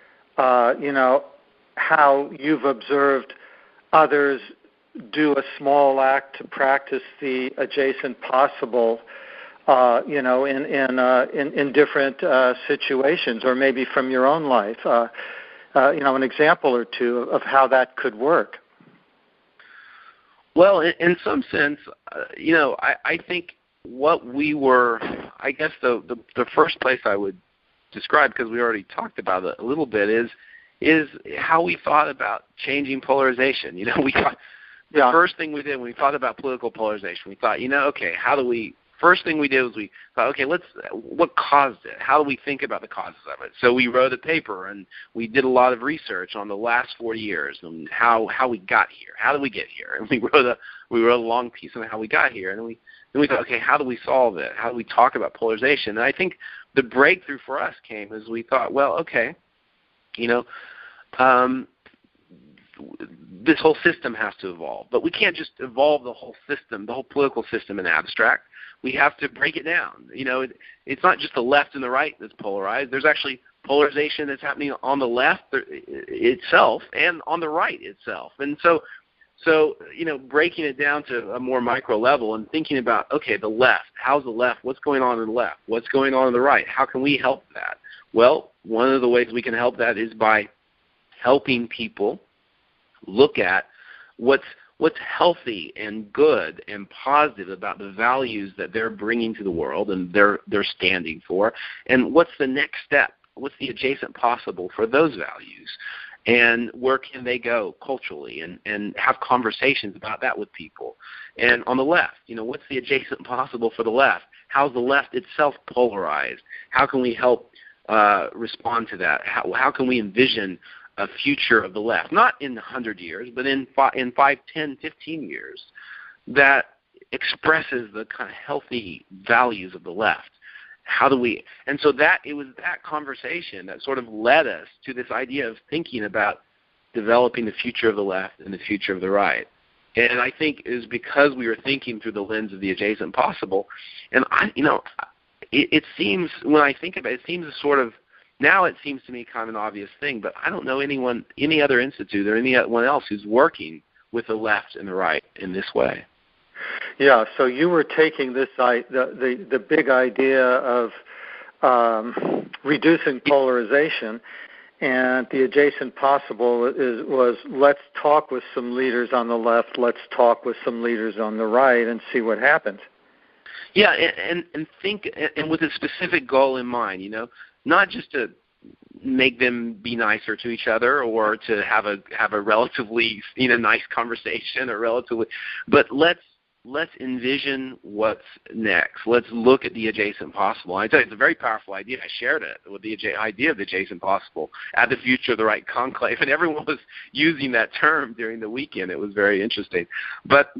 how you've observed others do a small act to practice the adjacent possible, in different situations, or maybe from your own life, an example or two of how that could work? Well, in some sense, I think what we were, I guess the first place I would describe, because we already talked about it a little bit, is how we thought about changing polarization. You know, we thought the first thing we did when we thought about political polarization, we thought, first thing we did was we thought, okay, what caused it? How do we think about the causes of it? So we wrote a paper and we did a lot of research on the last 40 years and how we got here. How did we get here? And we wrote a long piece on how we got here. And then we thought, okay, how do we solve it? How do we talk about polarization? And I think the breakthrough for us came as we thought, well, okay, this whole system has to evolve. But we can't just evolve the whole system, the whole political system in abstract. We have to break it down. You know, it's not just the left and the right that's polarized. There's actually polarization that's happening on the left itself and on the right itself. And so breaking it down to a more micro level and thinking about, okay, the left, how's the left? What's going on in the left? What's going on in the right? How can we help that? Well, one of the ways we can help that is by helping people look at what's healthy and good and positive about the values that they're bringing to the world and they're standing for, and what's the next step, what's the adjacent possible for those values, and where can they go culturally, and have conversations about that with people. And on the left, what's the adjacent possible for the left? How's the left itself polarized? How can we help respond to that? How can we envision a future of the left, not in 100 years, but in 5, 10, 15 years, that expresses the kind of healthy values of the left? How do we? And so it was that conversation that sort of led us to this idea of thinking about developing the future of the left and the future of the right. And I think it was because we were thinking through the lens of the adjacent possible. And it seems, when I think about it, it seems now it seems to me kind of an obvious thing, but I don't know any other institute or anyone else who's working with the left and the right in this way. Yeah, so you were taking this the big idea of reducing polarization, and the adjacent possible was let's talk with some leaders on the left, let's talk with some leaders on the right, and see what happens. Yeah, and think, and with a specific goal in mind, not just to make them be nicer to each other or to have a relatively nice conversation but let's envision what's next. Let's look at the adjacent possible. I tell you, it's a very powerful idea. I shared it with the idea of the adjacent possible at the Future of the Right conclave, and everyone was using that term during the weekend. It was very interesting. But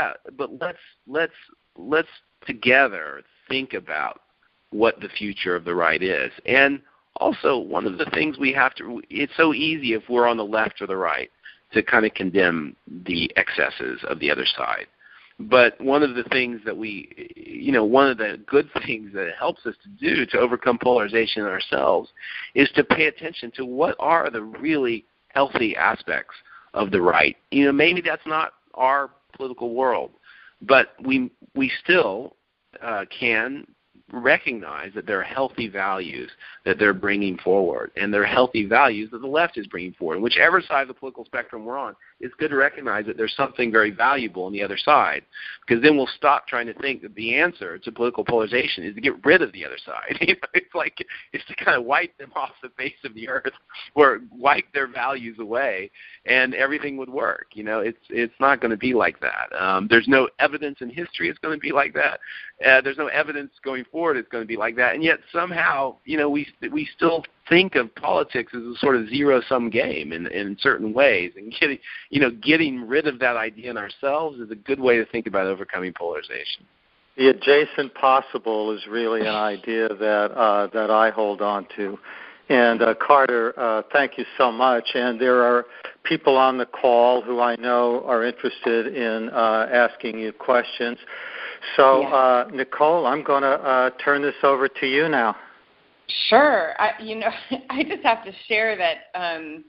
let's together think about what the future of the right is. And also, one of the things it's so easy if we're on the left or the right to kind of condemn the excesses of the other side. But one of the things that one of the good things that it helps us to do to overcome polarization in ourselves is to pay attention to what are the really healthy aspects of the right. Maybe that's not our political world, but we still can recognize that there are healthy values that they're bringing forward, and there are healthy values that the left is bringing forward. And whichever side of the political spectrum we're on, it's good to recognize that there's something very valuable on the other side, because then we'll stop trying to think that the answer to political polarization is to get rid of the other side. It's to kind of wipe them off the face of the earth, or wipe their values away, and everything would work. It's not going to be like that. There's no evidence in history it's going to be like that. There's no evidence going forward it's going to be like that, and yet somehow, we still think of politics as a sort of zero-sum game in certain ways, and getting rid of that idea in ourselves is a good way to think about overcoming polarization. The adjacent possible is really an idea that I hold on to. And Carter, thank you so much. And there are people on the call who I know are interested in asking you questions. So, Nicole, I'm going to turn this over to you now. Sure. I just have to share that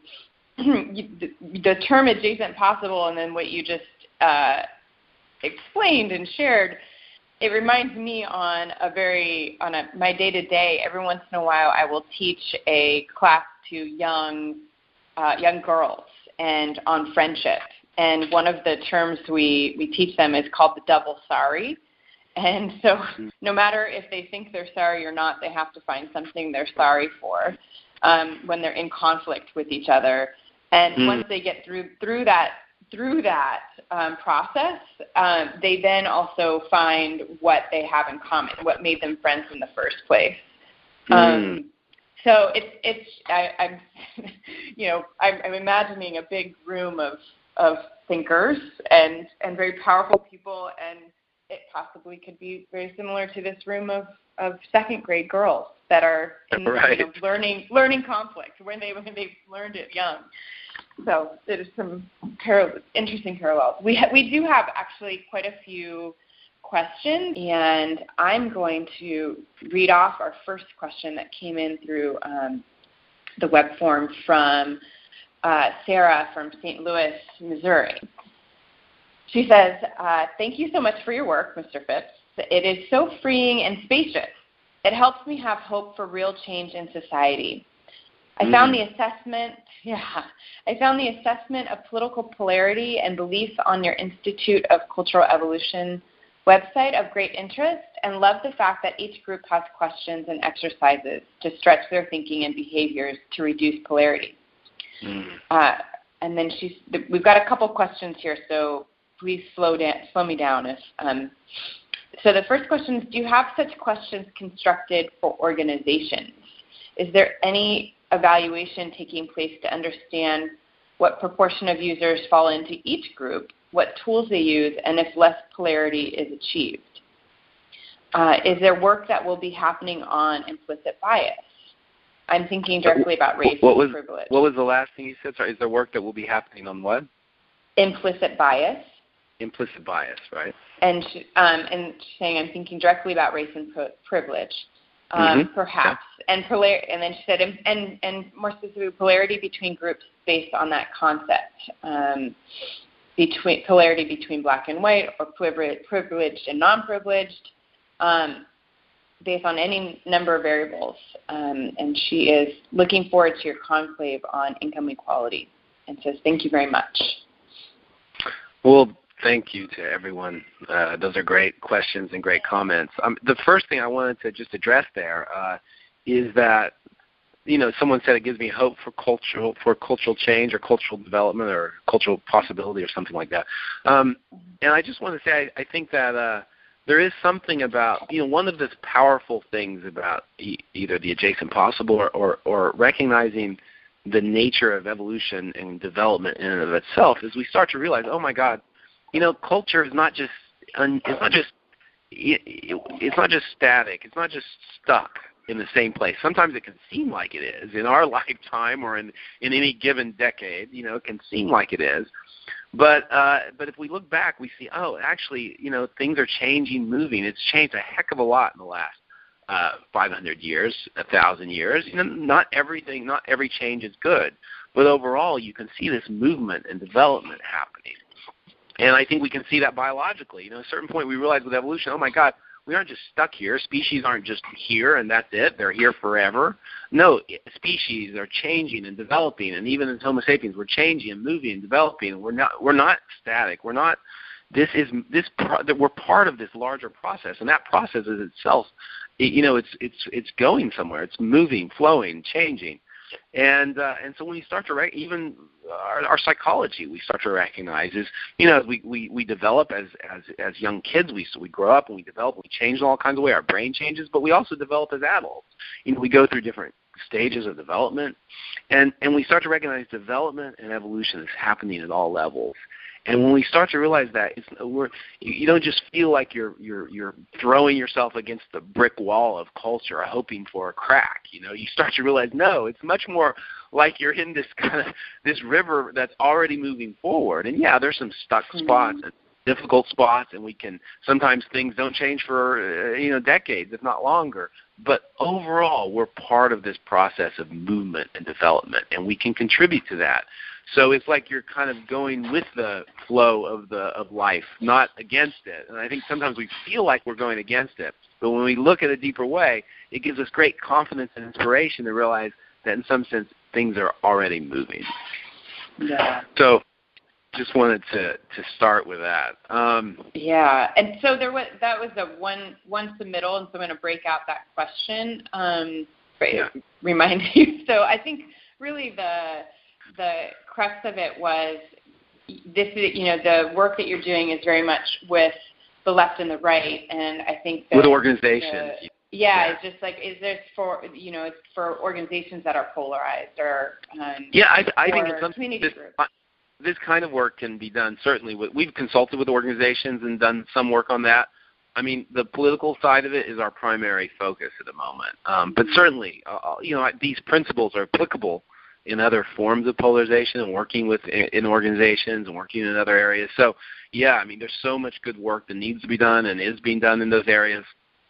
the term adjacent possible and then what you just explained and shared, it reminds me on my day-to-day, every once in a while I will teach a class to young girls and on friendship. And one of the terms we teach them is called the double sorry. And so no matter if they think they're sorry or not, they have to find something they're sorry for when they're in conflict with each other. And once they get through that process, they then also find what they have in common, what made them friends in the first place. So I'm imagining a big room of thinkers and very powerful people, and it possibly could be very similar to this room of second grade girls that are learning conflict when they've learned it young. So there's some interesting parallels. We do have actually quite a few questions, and I'm going to read off our first question that came in through the web form from Sarah from St. Louis, Missouri. She says, thank you so much for your work, Mr. Phipps. It is so freeing and spacious. It helps me have hope for real change in society. I found the assessment of political polarity and beliefs on your Institute of Cultural Evolution website of great interest, and love the fact that each group has questions and exercises to stretch their thinking and behaviors to reduce polarity. And then we've got a couple questions here, so please slow me down. So the first question is, do you have such questions constructed for organizations? is there any evaluation taking place to understand what proportion of users fall into each group, what tools they use, and if less polarity is achieved? Is there work that will be happening on implicit bias? I'm thinking directly about race and privilege. What was the last thing you said? Sorry, is there work that will be happening on what? Implicit bias. Implicit bias, right? And saying I'm thinking directly about race and privilege, perhaps. Yeah. And then she said, and more specifically, polarity between groups based on that concept, between polarity between black and white, or privileged and non-privileged, based on any number of variables. And she is looking forward to your conclave on income equality and says, thank you very much. Well, thank you to everyone. Those are great questions and great comments. The first thing I wanted to just address there is that, someone said it gives me hope for cultural change or cultural development or cultural possibility or something like that. And I just want to say I think that there is something about, one of the powerful things about either the adjacent possible or recognizing the nature of evolution and development in and of itself is we start to realize, oh my God, culture is not just it's not just static. It's not just stuck in the same place. Sometimes it can seem like it is in our lifetime or in any given decade. It can seem like it is. But if we look back, we see, actually, things are changing, moving. It's changed a heck of a lot in the last 500 years, 1,000 years. Not every change is good, but overall, you can see this movement and development happening. And I think we can see that biologically. At a certain point, we realize with evolution, oh my God, we aren't just stuck here. Species aren't just here and that's it. They're here forever. No, species are changing and developing, and even as Homo sapiens, we're changing and moving and developing. We're not static. We're not. We're part of this larger process, and that process is itself, it's going somewhere. It's moving, flowing, changing, and so when you start to even our psychology, we start to recognize is, as we develop as young kids, we grow up and we develop, we change in all kinds of ways. Our brain changes, but we also develop as adults. We go through different stages of development, and we start to recognize development and evolution is happening at all levels. And when we start to realize that, you don't just feel like you're throwing yourself against the brick wall of culture, hoping for a crack. You start to realize, no, it's much more like you're in this river that's already moving forward. And yeah, there's some stuck spots and difficult spots, and sometimes things don't change for decades, if not longer. But overall, we're part of this process of movement and development, and we can contribute to that. So it's like you're kind of going with the flow of life, not against it. And I think sometimes we feel like we're going against it. But when we look at a deeper way, it gives us great confidence and inspiration to realize that in some sense things are already moving. Yeah. So just wanted to start with that. Yeah. And so that was the one submittal, and so I'm going to break out that question. Remind you. So I think really the crux of it was this, the work that you're doing is very much with the left and the right, and I think that with organizations. It's just like, is this for, it's for organizations that are polarized or I think it's community groups. This kind of work can be done certainly we've consulted with organizations and done some work on that. I mean, the political side of it is our primary focus at the moment. But certainly, these principles are applicable in other forms of polarization and working in organizations and working in other areas. So, yeah, I mean, there's so much good work that needs to be done and is being done in those areas.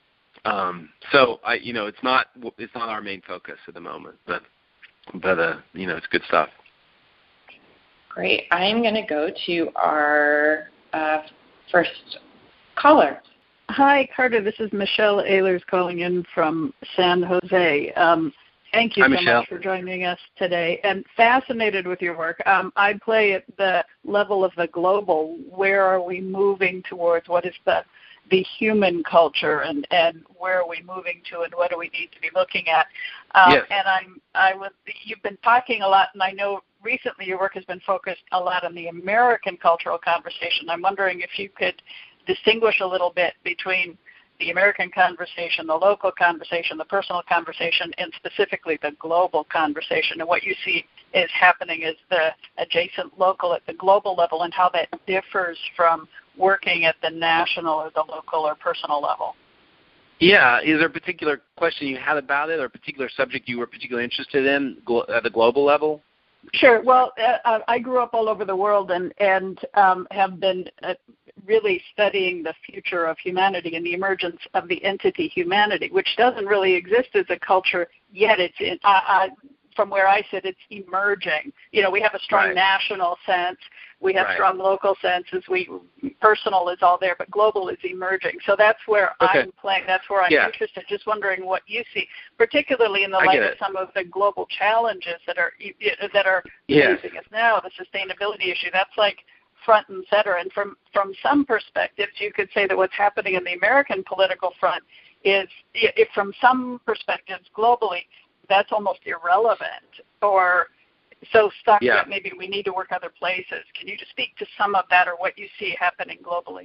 It's not our main focus at the moment, but it's good stuff. Great. I'm going to go to our first caller. Hi, Carter. This is Michelle Ehlers calling in from San Jose. Thank you so much for joining us today, and fascinated with your work. I play at the level of the global. Where are we moving towards? What is the human culture, and where are we moving to, and what do we need to be looking at? Yes. And you've been talking a lot, and I know recently your work has been focused a lot on the American cultural conversation. I'm wondering if you could distinguish a little bit between the American conversation, the local conversation, the personal conversation, and specifically the global conversation. And what you see is happening is the adjacent local at the global level and how that differs from working at the national or the local or personal level. Yeah. Is there a particular question you had about it or a particular subject you were particularly interested in at the global level? Sure. Well, I grew up all over the world and have been really studying the future of humanity and the emergence of the entity humanity, which doesn't really exist as a culture yet. It's from where I sit, it's emerging. You know, we have a strong national sense. We have strong local senses. Personal is all there, but global is emerging. So that's where I'm playing. That's where I'm interested. Just wondering what you see, particularly in the light of some of the global challenges that are facing us now. The sustainability issue. That's like front and center. And from some perspectives, you could say that what's happening in the American political front is, if from some perspectives globally, that's almost irrelevant or so stuck that maybe we need to work other places. Can you just speak to some of that or what you see happening globally?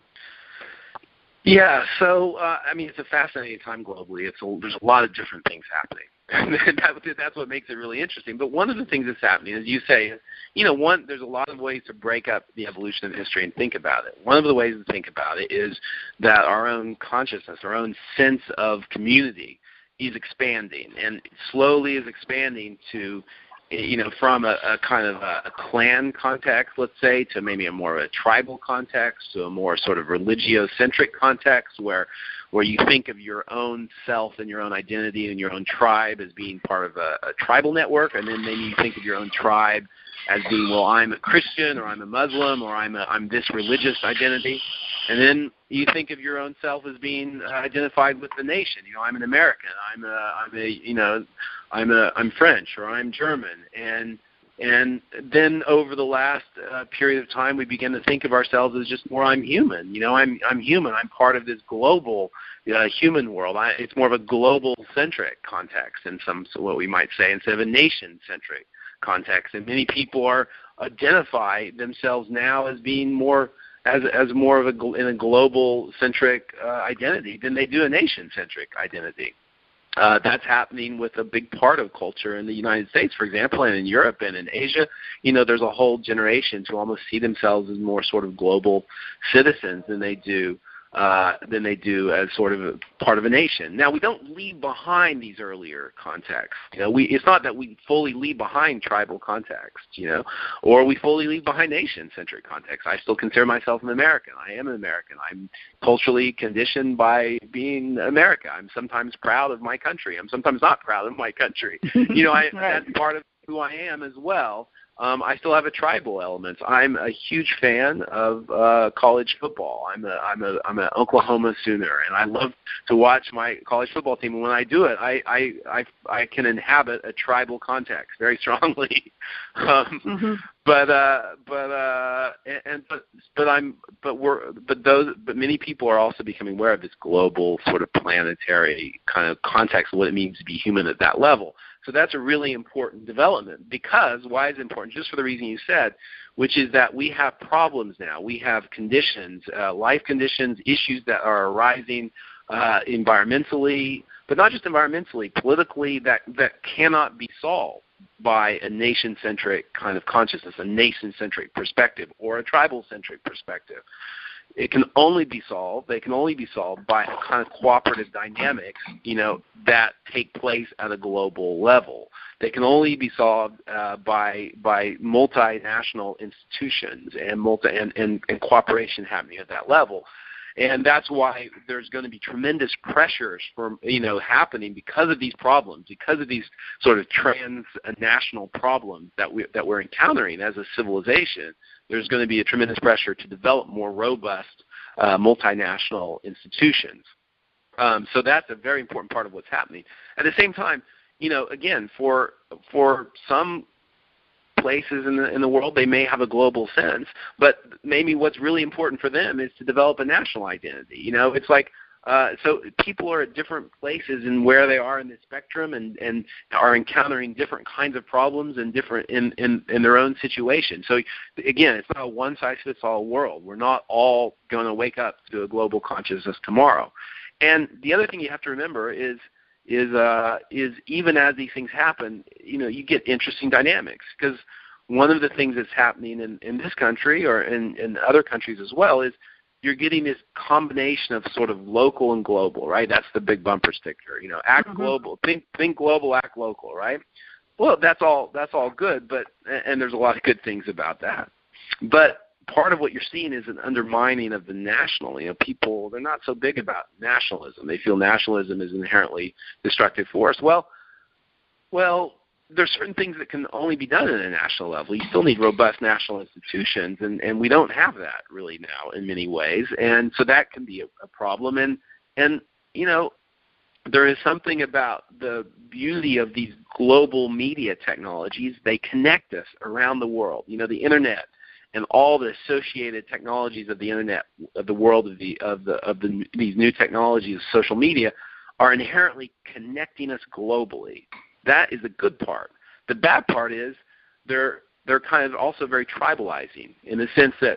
Yeah, so, I mean, it's a fascinating time globally. There's a lot of different things happening. And that's what makes it really interesting. But one of the things that's happening, as you say, there's a lot of ways to break up the evolution of history and think about it. One of the ways to think about it is that our own consciousness, our own sense of community is expanding and slowly is expanding to, from a kind of a clan context, let's say, to maybe a more of a tribal context, to a more sort of religiocentric context where you think of your own self and your own identity and your own tribe as being part of a tribal network, and then maybe you think of your own tribe as being, well, I'm a Christian or I'm a Muslim or I'm this religious identity. And then you think of your own self as being identified with the nation. I'm an American. I'm French or I'm German. And then over the last period of time, we begin to think of ourselves as just more, I'm human. I'm human. I'm part of this global human world. It's more of a global-centric context in what we might say, instead of a nation-centric context. And many people identify themselves now as being more as more of in a global-centric identity than they do a nation-centric identity. That's happening with a big part of culture in the United States, for example, and in Europe and in Asia. There's a whole generation who almost see themselves as more sort of global citizens than they do as sort of a part of a nation. Now, we don't leave behind these earlier contexts. It's not that we fully leave behind tribal context, or we fully leave behind nation-centric context. I still consider myself an American. I am an American. I'm culturally conditioned by being America. I'm sometimes proud of my country. I'm sometimes not proud of my country. That's part of who I am as well. I still have a tribal element. I'm a huge fan of college football. I'm an Oklahoma Sooner, and I love to watch my college football team. And when I do it, I can inhabit a tribal context very strongly. But many people are also becoming aware of this global sort of planetary kind of context of what it means to be human at that level. So that's a really important development. Because why is it important? Just for the reason you said, which is that we have problems now. We have conditions, life conditions, issues that are arising environmentally, but not just environmentally, politically, that cannot be solved by a nation-centric kind of consciousness, a nation-centric perspective, or a tribal-centric perspective. They can only be solved by a kind of cooperative dynamics, that take place at a global level. They can only be solved by multinational institutions and cooperation happening at that level. And that's why there's going to be tremendous pressures happening because of these problems, because of these sort of transnational problems that we're encountering as a civilization. There's going to be a tremendous pressure to develop more robust multinational institutions. So that's a very important part of what's happening. At the same time, again, for some places in the world, they may have a global sense, but maybe what's really important for them is to develop a national identity. It's like so people are at different places in where they are in the spectrum and are encountering different kinds of problems and different in their own situation. So again, it's not a one-size-fits-all world. We're not all going to wake up to a global consciousness tomorrow. And the other thing you have to remember is even as these things happen, you get interesting dynamics, because one of the things that's happening in this country or in other countries as well is you're getting this combination of sort of local and global, right? That's the big bumper sticker. Act global, think global, act local, right? Well, that's all good, and there's a lot of good things about that. But part of what you're seeing is an undermining of the national. People, they're not so big about nationalism. They feel nationalism is inherently destructive force. Well, there's certain things that can only be done at a national level. You still need robust national institutions, and we don't have that really now in many ways. And so that can be a problem. And there is something about the beauty of these global media technologies. They connect us around the world. The internet and all the associated technologies of the internet, of the world of these new technologies, social media, are inherently connecting us globally. That is the good part. The bad part is they're kind of also very tribalizing, in the sense that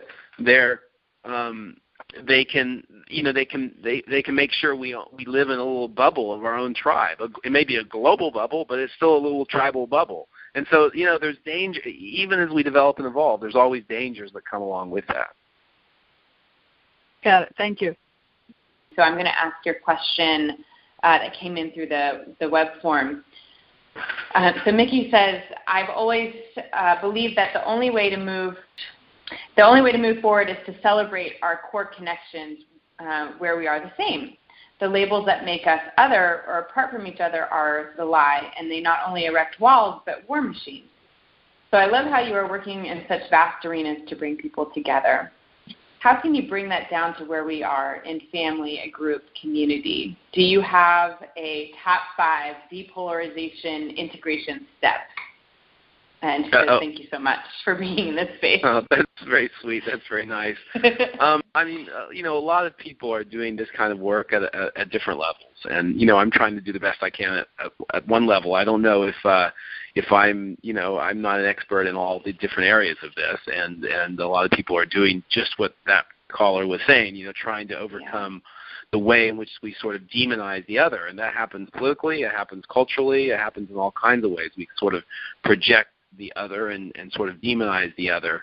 they can make sure we live in a little bubble of our own tribe. It may be a global bubble, but it's still a little tribal bubble. And so, there's danger. Even as we develop and evolve, there's always dangers that come along with that. Got it. Thank you. So I'm going to ask your question that came in through the web form. So Mickey says, I've always believed that the only way to move forward is to celebrate our core connections where we are the same. The labels that make us other or apart from each other are the lie, and they not only erect walls but war machines. So I love how you are working in such vast arenas to bring people together. How can you bring that down to where we are in family, a group, community? Do you have a top 5 depolarization integration steps? And thank you so much for being in this space. Oh, that's very sweet. That's very nice. A lot of people are doing this kind of work at different levels, and I'm trying to do the best I can at one level. I don't know if I'm I'm not an expert in all the different areas of this, and a lot of people are doing just what that caller was saying. Trying to overcome the way in which we sort of demonize the other, and that happens politically, it happens culturally, it happens in all kinds of ways. We sort of project the other and sort of demonize the other.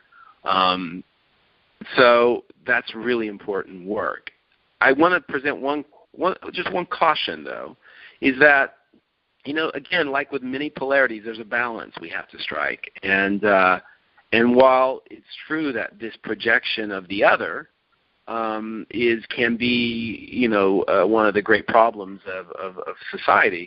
So that's really important work. I want to present one caution, though, is that, again, like with many polarities, there's a balance we have to strike. And while it's true that this projection of the other can be, one of the great problems of society,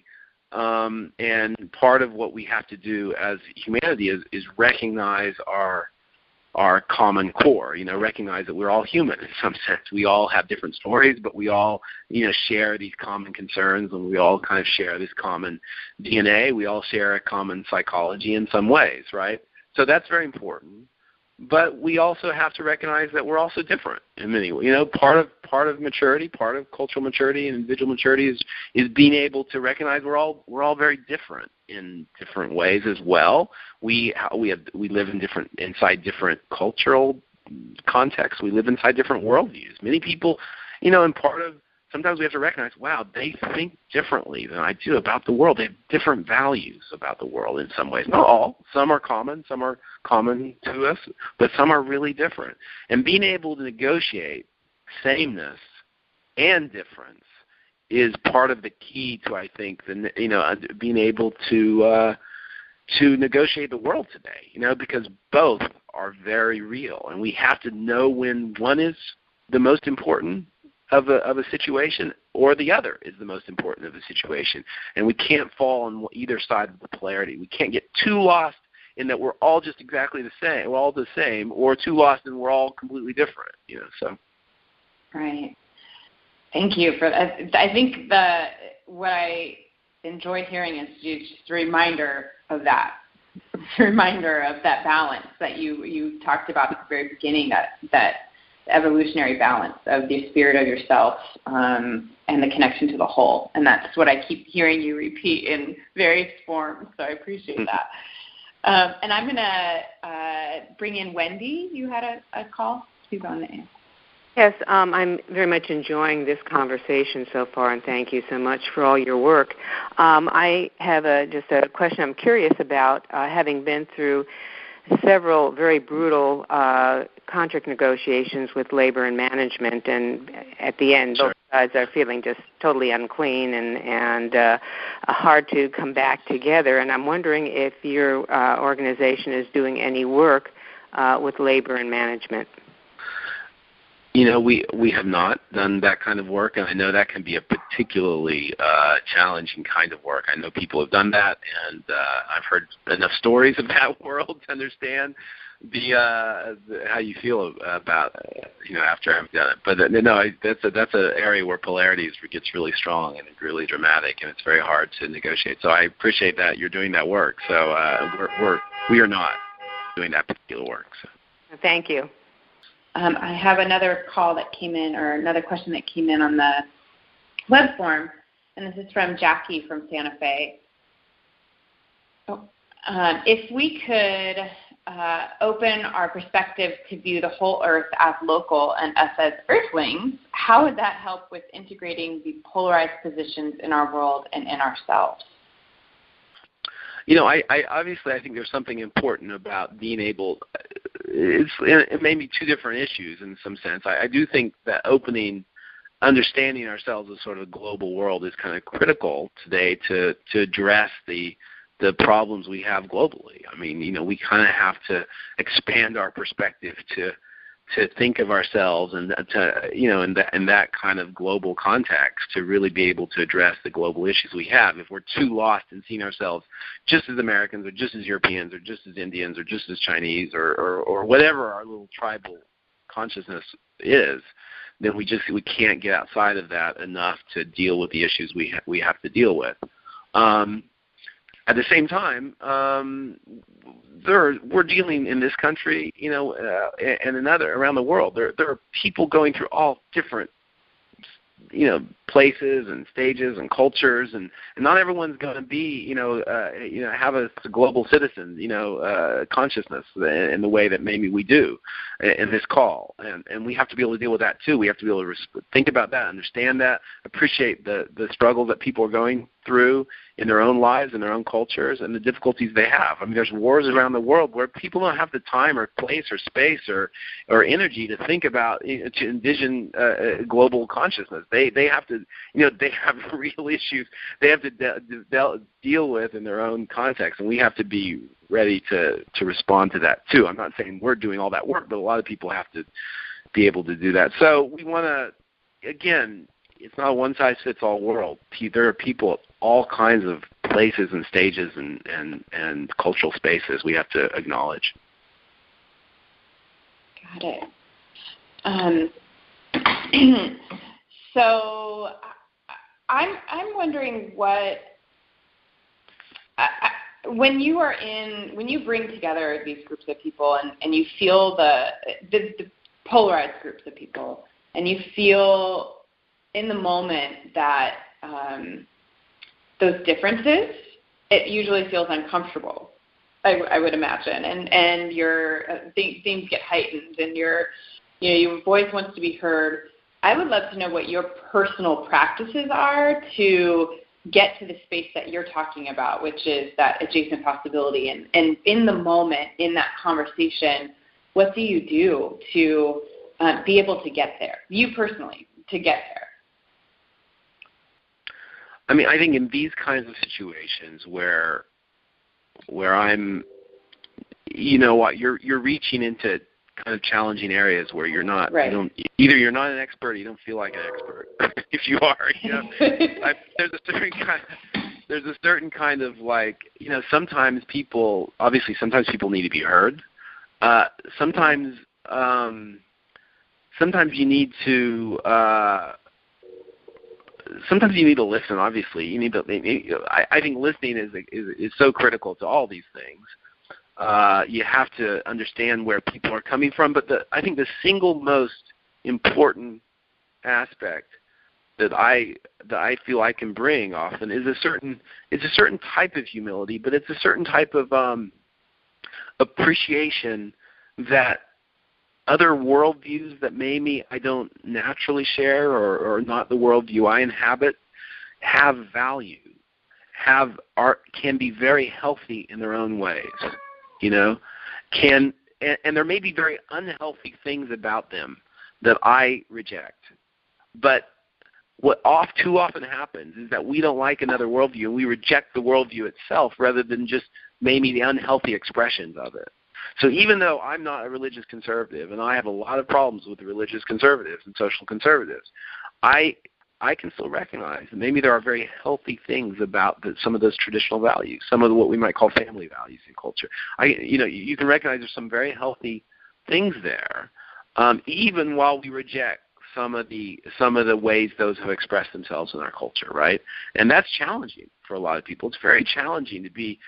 and part of what we have to do as humanity is recognize our common core, recognize that we're all human in some sense. We all have different stories, but we all, share these common concerns, and we all kind of share this common DNA. We all share a common psychology in some ways, right? So that's very important. But we also have to recognize that we're also different in many ways. Part of maturity, part of cultural maturity and individual maturity is being able to recognize we're all very different in different ways as well. We live inside different cultural contexts. We live inside different worldviews. Many people, and sometimes we have to recognize, wow, they think differently than I do about the world. They have different values about the world in some ways. Not all. Some are common to us, but some are really different. And being able to negotiate sameness and difference is part of the key to, I think, being able to negotiate the world today, because both are very real. And we have to know when one is the most important of a situation, or the other is the most important of the situation. And we can't fall on either side of the polarity. We can't get too lost in that we're all just exactly the same, we're all the same, or too lost and we're all completely different, so. Right. Thank you for that. I think what I enjoy hearing is just a reminder of that. A reminder of that balance that you talked about at the very beginning, that evolutionary balance of the spirit of yourself and the connection to the whole. And that's what I keep hearing you repeat in various forms, so I appreciate that. And I'm going to bring in Wendy. You had a call? She's on the air. Yes, I'm very much enjoying this conversation so far, and thank you so much for all your work. I have just a question I'm curious about, having been through several very brutal contract negotiations with labor and management, and at the end, both sides are feeling just totally unclean and hard to come back together. And I'm wondering if your organization is doing any work with labor and management. We have not done that kind of work, and I know that can be a particularly challenging kind of work. I know people have done that, and I've heard enough stories of that world to understand how you feel about after having done it. But that's an area where polarity gets really strong and it's really dramatic, and it's very hard to negotiate. So I appreciate that you're doing that work. So we are not doing that particular work. So. Thank you. I have another call that came in, or another question that came in on the web form, and this is from Jackie from Santa Fe. If we could open our perspective to view the whole Earth as local and us as Earthlings, how would that help with integrating the polarized positions in our world and in ourselves? I think there's something important about being able. It may be two different issues in some sense. I do think that understanding ourselves as sort of a global world is kind of critical today to address the problems we have globally. I mean, we kind of have to expand our perspective to think of ourselves and in that kind of global context to really be able to address the global issues we have. If we're too lost in seeing ourselves just as Americans or just as Europeans or just as Indians or just as Chinese or whatever our little tribal consciousness is, then we can't get outside of that enough to deal with the issues we have to deal with. At the same time, we're dealing in this country, and around the world. There are people going through all different, places and stages and cultures, and not everyone's going to be, have a global citizen, consciousness in the way that maybe we do in this call, and we have to be able to deal with that too. We have to be able to think about that, understand that, appreciate the struggle that people are going through in their own lives and their own cultures and the difficulties they have. I mean, there's wars around the world where people don't have the time or place or space or energy to think about, to envision global consciousness. They have to, they have real issues they have to deal with in their own context, and we have to be ready to respond to that too. I'm not saying we're doing all that work, but a lot of people have to be able to do that. So we want to, again, it's not a one-size-fits-all world. There are people at all kinds of places and stages and cultural spaces we have to acknowledge. Got it. So I'm wondering what when you bring together these groups of people and you feel the polarized groups of people, and you feel in the moment that those differences, it usually feels uncomfortable, I would imagine, and your things get heightened, and your voice wants to be heard. I would love to know what your personal practices are to get to the space that you're talking about, which is that adjacent possibility. And in the moment, in that conversation, what do you do to be able to get there, you personally, to get there? I mean, I think in these kinds of situations where I'm, you're reaching into kind of challenging areas where you're not, right. You're not an expert, or you don't feel like an expert. If you are, there's a certain kind of like, sometimes people need to be heard. Sometimes you need to. Sometimes you need to listen. Obviously, you need to. I think listening is so critical to all these things. You have to understand where people are coming from, but I think the single most important aspect that I feel I can bring often is a certain type of humility, but it's a certain type of appreciation that other worldviews that maybe I don't naturally share or not the worldview I inhabit have value, can be very healthy in their own ways, and there may be very unhealthy things about them that I reject. But what too often happens is that we don't like another worldview and we reject the worldview itself rather than just maybe the unhealthy expressions of it. So even though I'm not a religious conservative and I have a lot of problems with religious conservatives and social conservatives, I can still recognize that maybe there are very healthy things about some of those traditional values, some of what we might call family values in culture. You can recognize there's some very healthy things there, even while we reject some of the ways those have expressed themselves in our culture, right? And that's challenging for a lot of people. It's very challenging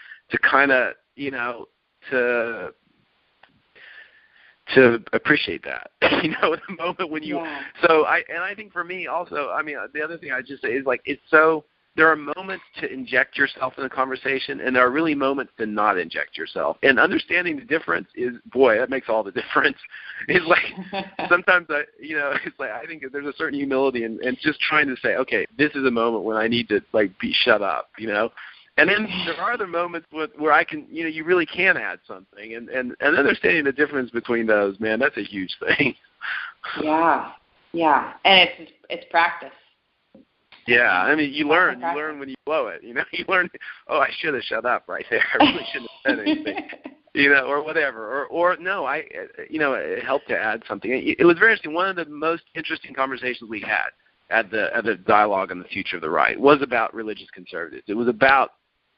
to appreciate that, in the moment when you. Yeah. So I think for me also, the other thing I just say is there are moments to inject yourself in a conversation, and there are really moments to not inject yourself. And understanding the difference that makes all the difference. It's sometimes I think there's a certain humility in just trying to say, okay, this is a moment when I need to be shut up, And then there are other moments where I can, you really can add something, and understanding the difference between those, man, that's a huge thing. Yeah, and it's practice. Yeah, you learn when you blow it. You learn. Oh, I should have shut up right there. I really shouldn't have said anything. Or whatever. Or no, it helped to add something. It was very interesting. One of the most interesting conversations we had at the dialogue on the future of the right was about religious conservatives. It was about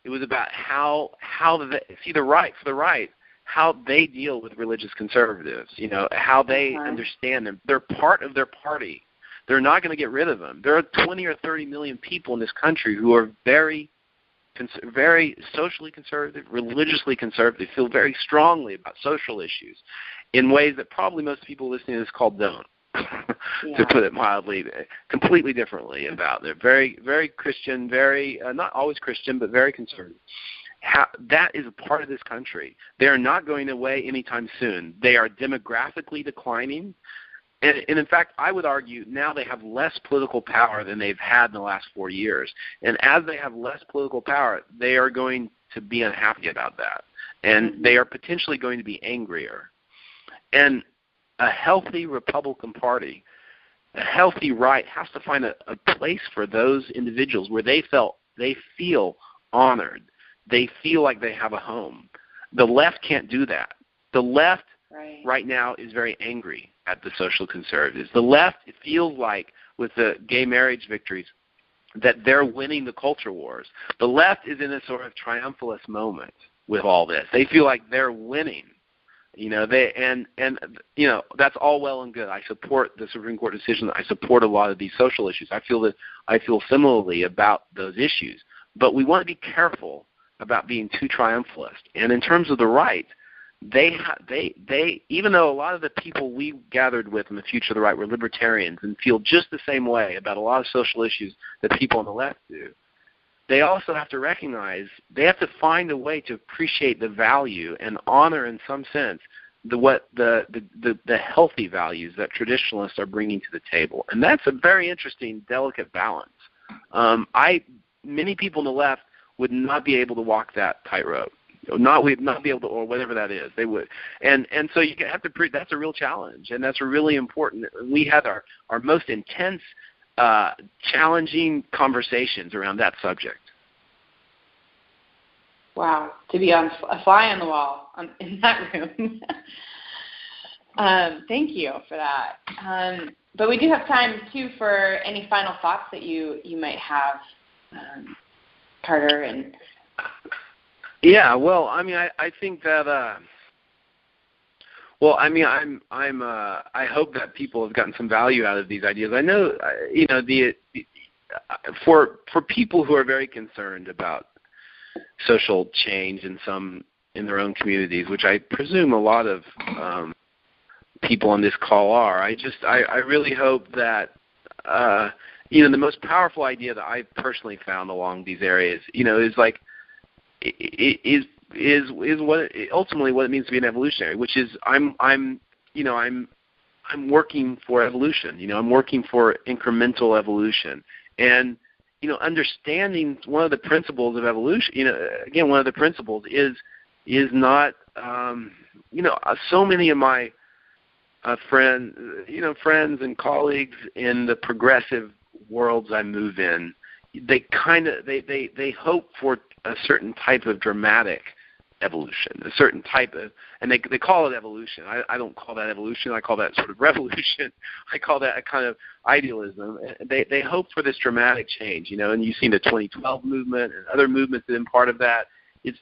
how the right, how they deal with religious conservatives, how they understand them. They're part of their party. They're not going to get rid of them. There are 20 or 30 million people in this country who are very, very socially conservative, religiously conservative, feel very strongly about social issues in ways that probably most people listening to this call don't. To put it mildly, completely differently about it. Very, very Christian, very not always Christian, but very conservative. That is a part of this country. They are not going away anytime soon. They are demographically declining, and in fact, I would argue now they have less political power than they've had in the last 4 years. And as they have less political power, they are going to be unhappy about that, and they are potentially going to be angrier. And a healthy Republican Party, a healthy right, has to find a place for those individuals where they feel honored. They feel like they have a home. The left can't do that. The left right now is very angry at the social conservatives. The left, it feels like, with the gay marriage victories, that they're winning the culture wars. The left is in a sort of triumphalist moment with all this. They feel like they're winning. That's all well and good. I support the Supreme Court decision. I support a lot of these social issues. I feel similarly about those issues. But we want to be careful about being too triumphalist. And in terms of the right, they even though a lot of the people we gathered with in the Future of the Right were libertarians and feel just the same way about a lot of social issues that people on the left do, they also have to recognize, they have to find a way to appreciate the value and honor, in some sense, the healthy values that traditionalists are bringing to the table. And that's a very interesting, delicate balance. Many people on the left would not be able to walk that tightrope. We'd not be able to, or whatever that is. They would, and so you have to. That's a real challenge, and that's a really important. We had our most intense, challenging conversations around that subject. Wow, to be a fly on the wall in that room. Thank you for that. But we do have time too for any final thoughts that you might have, Carter and. Yeah, well, I think that. I hope that people have gotten some value out of these ideas. I know, for people who are very concerned about social change in their own communities, which I presume a lot of people on this call are. I really hope that the most powerful idea that I've personally found along these areas, is what ultimately what it means to be an evolutionary, which is I'm I'm working for evolution. I'm working for incremental evolution. And, understanding one of the principles of evolution, again, one of the principles is not, so many of my friends and colleagues in the progressive worlds I move in, they hope for a certain type of dramatic evolution, a certain type of, and they call it evolution. I don't call that evolution. I call that sort of revolution. I call that a kind of idealism. They hope for this dramatic change, and you've seen the 2012 movement and other movements that have been part of that. It's,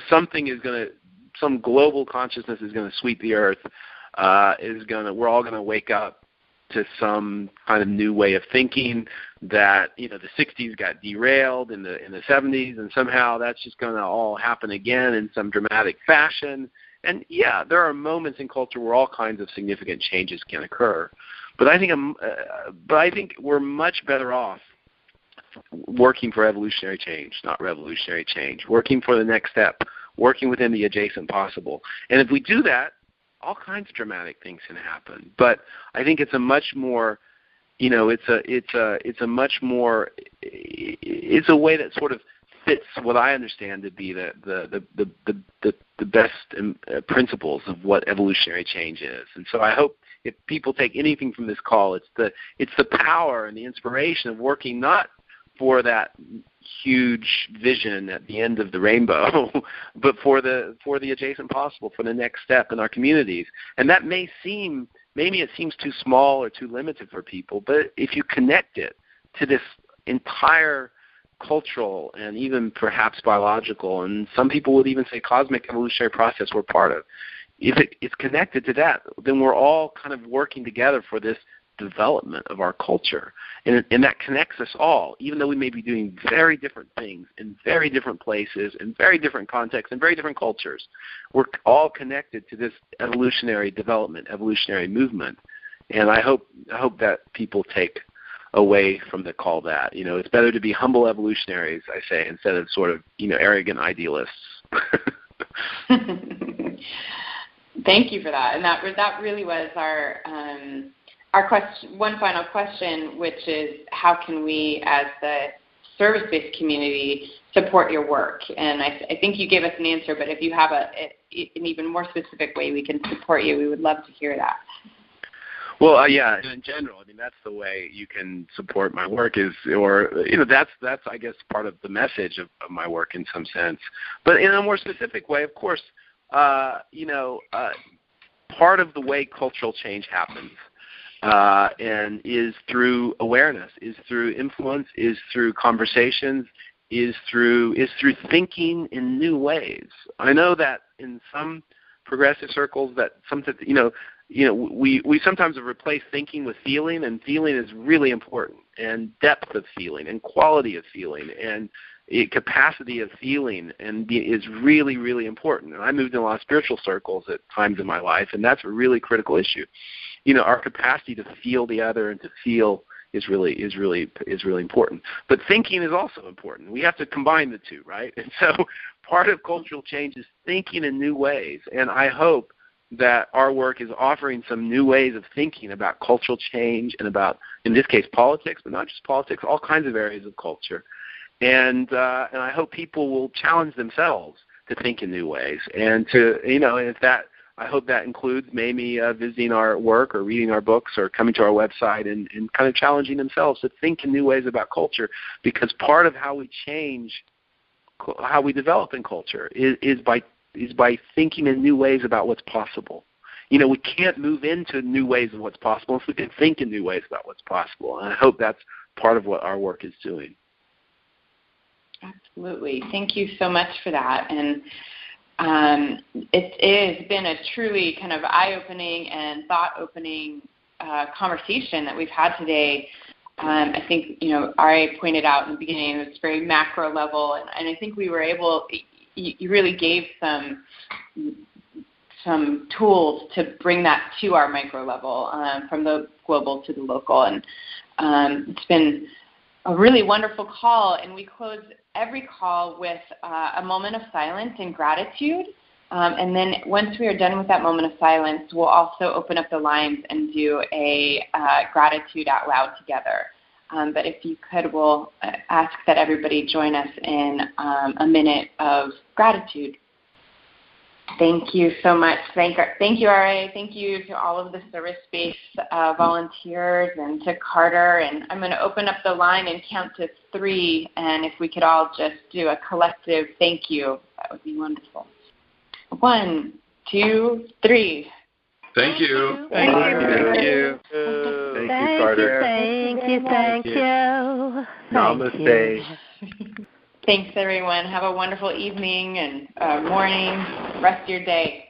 some global consciousness is going to sweep the earth, we're all going to wake up to some kind of new way of thinking that, the 60s got derailed in the 70s, and somehow that's just going to all happen again in some dramatic fashion. And yeah, there are moments in culture where all kinds of significant changes can occur. But I think we're much better off working for evolutionary change, not revolutionary change, working for the next step, working within the adjacent possible. And if we do that, all kinds of dramatic things can happen. But I think it's a much more, it's a way that sort of fits what I understand to be the best principles of what evolutionary change is. And so I hope if people take anything from this call, it's the power and the inspiration of working not for that huge vision at the end of the rainbow, but for the adjacent possible, for the next step in our communities. And that maybe it seems too small or too limited for people, but if you connect it to this entire cultural and even perhaps biological, and some people would even say cosmic evolutionary process we're part of, if it's connected to that, then we're all kind of working together for this development of our culture. And that connects us all, even though we may be doing very different things in very different places, in very different contexts, in very different cultures. We're all connected to this evolutionary development, evolutionary movement. And I hope that people take away from the call that, it's better to be humble evolutionaries, I say, instead of sort of, arrogant idealists. Thank you for that. And that really was our question, one final question, which is how can we as the service-based community support your work? And I think you gave us an answer, but if you have an even more specific way we can support you, we would love to hear that. Well, yeah, in general, that's the way you can support my work that's, I guess, part of the message of my work in some sense. But in a more specific way, of course, part of the way cultural change happens and is through awareness, is through influence, is through conversations, is through thinking in new ways. I know that in some progressive circles that sometimes, we sometimes have replaced thinking with feeling, and feeling is really important, and depth of feeling, and quality of feeling, and capacity of feeling, and is really, really important. And I moved in a lot of spiritual circles at times in my life, and that's a really critical issue. Our capacity to feel the other and to feel is really important. But thinking is also important. We have to combine the two, right? And so part of cultural change is thinking in new ways, and I hope that our work is offering some new ways of thinking about cultural change and about, in this case, politics, but not just politics, all kinds of areas of culture. And I hope people will challenge themselves to think in new ways, and I hope that includes maybe visiting our work or reading our books or coming to our website and kind of challenging themselves to think in new ways about culture, because part of how we change, how we develop in culture is by thinking in new ways about what's possible. We can't move into new ways of what's possible if we can think in new ways about what's possible. And I hope that's part of what our work is doing. Absolutely. Thank you so much for that. And it has been a truly kind of eye-opening and thought-opening conversation that we've had today. I think, Ari pointed out in the beginning, it was very macro level, and I think we were able, you really gave some tools to bring that to our micro level, from the global to the local. And it's been a really wonderful call, and we close every call with a moment of silence and gratitude. And then once we are done with that moment of silence, we'll also open up the lines and do a gratitude out loud together. But if you could, we'll ask that everybody join us in a minute of gratitude. Thank you so much. Thank you, RA. Thank you to all of the service-based volunteers and to Carter. And I'm going to open up the line and count to 3. And if we could all just do a collective thank you, that would be wonderful. 1, 2, 3. Thank you. Thank you. Thank you, Carter. Thank you. Namaste. Thanks, everyone. Have a wonderful evening and morning, rest of your day.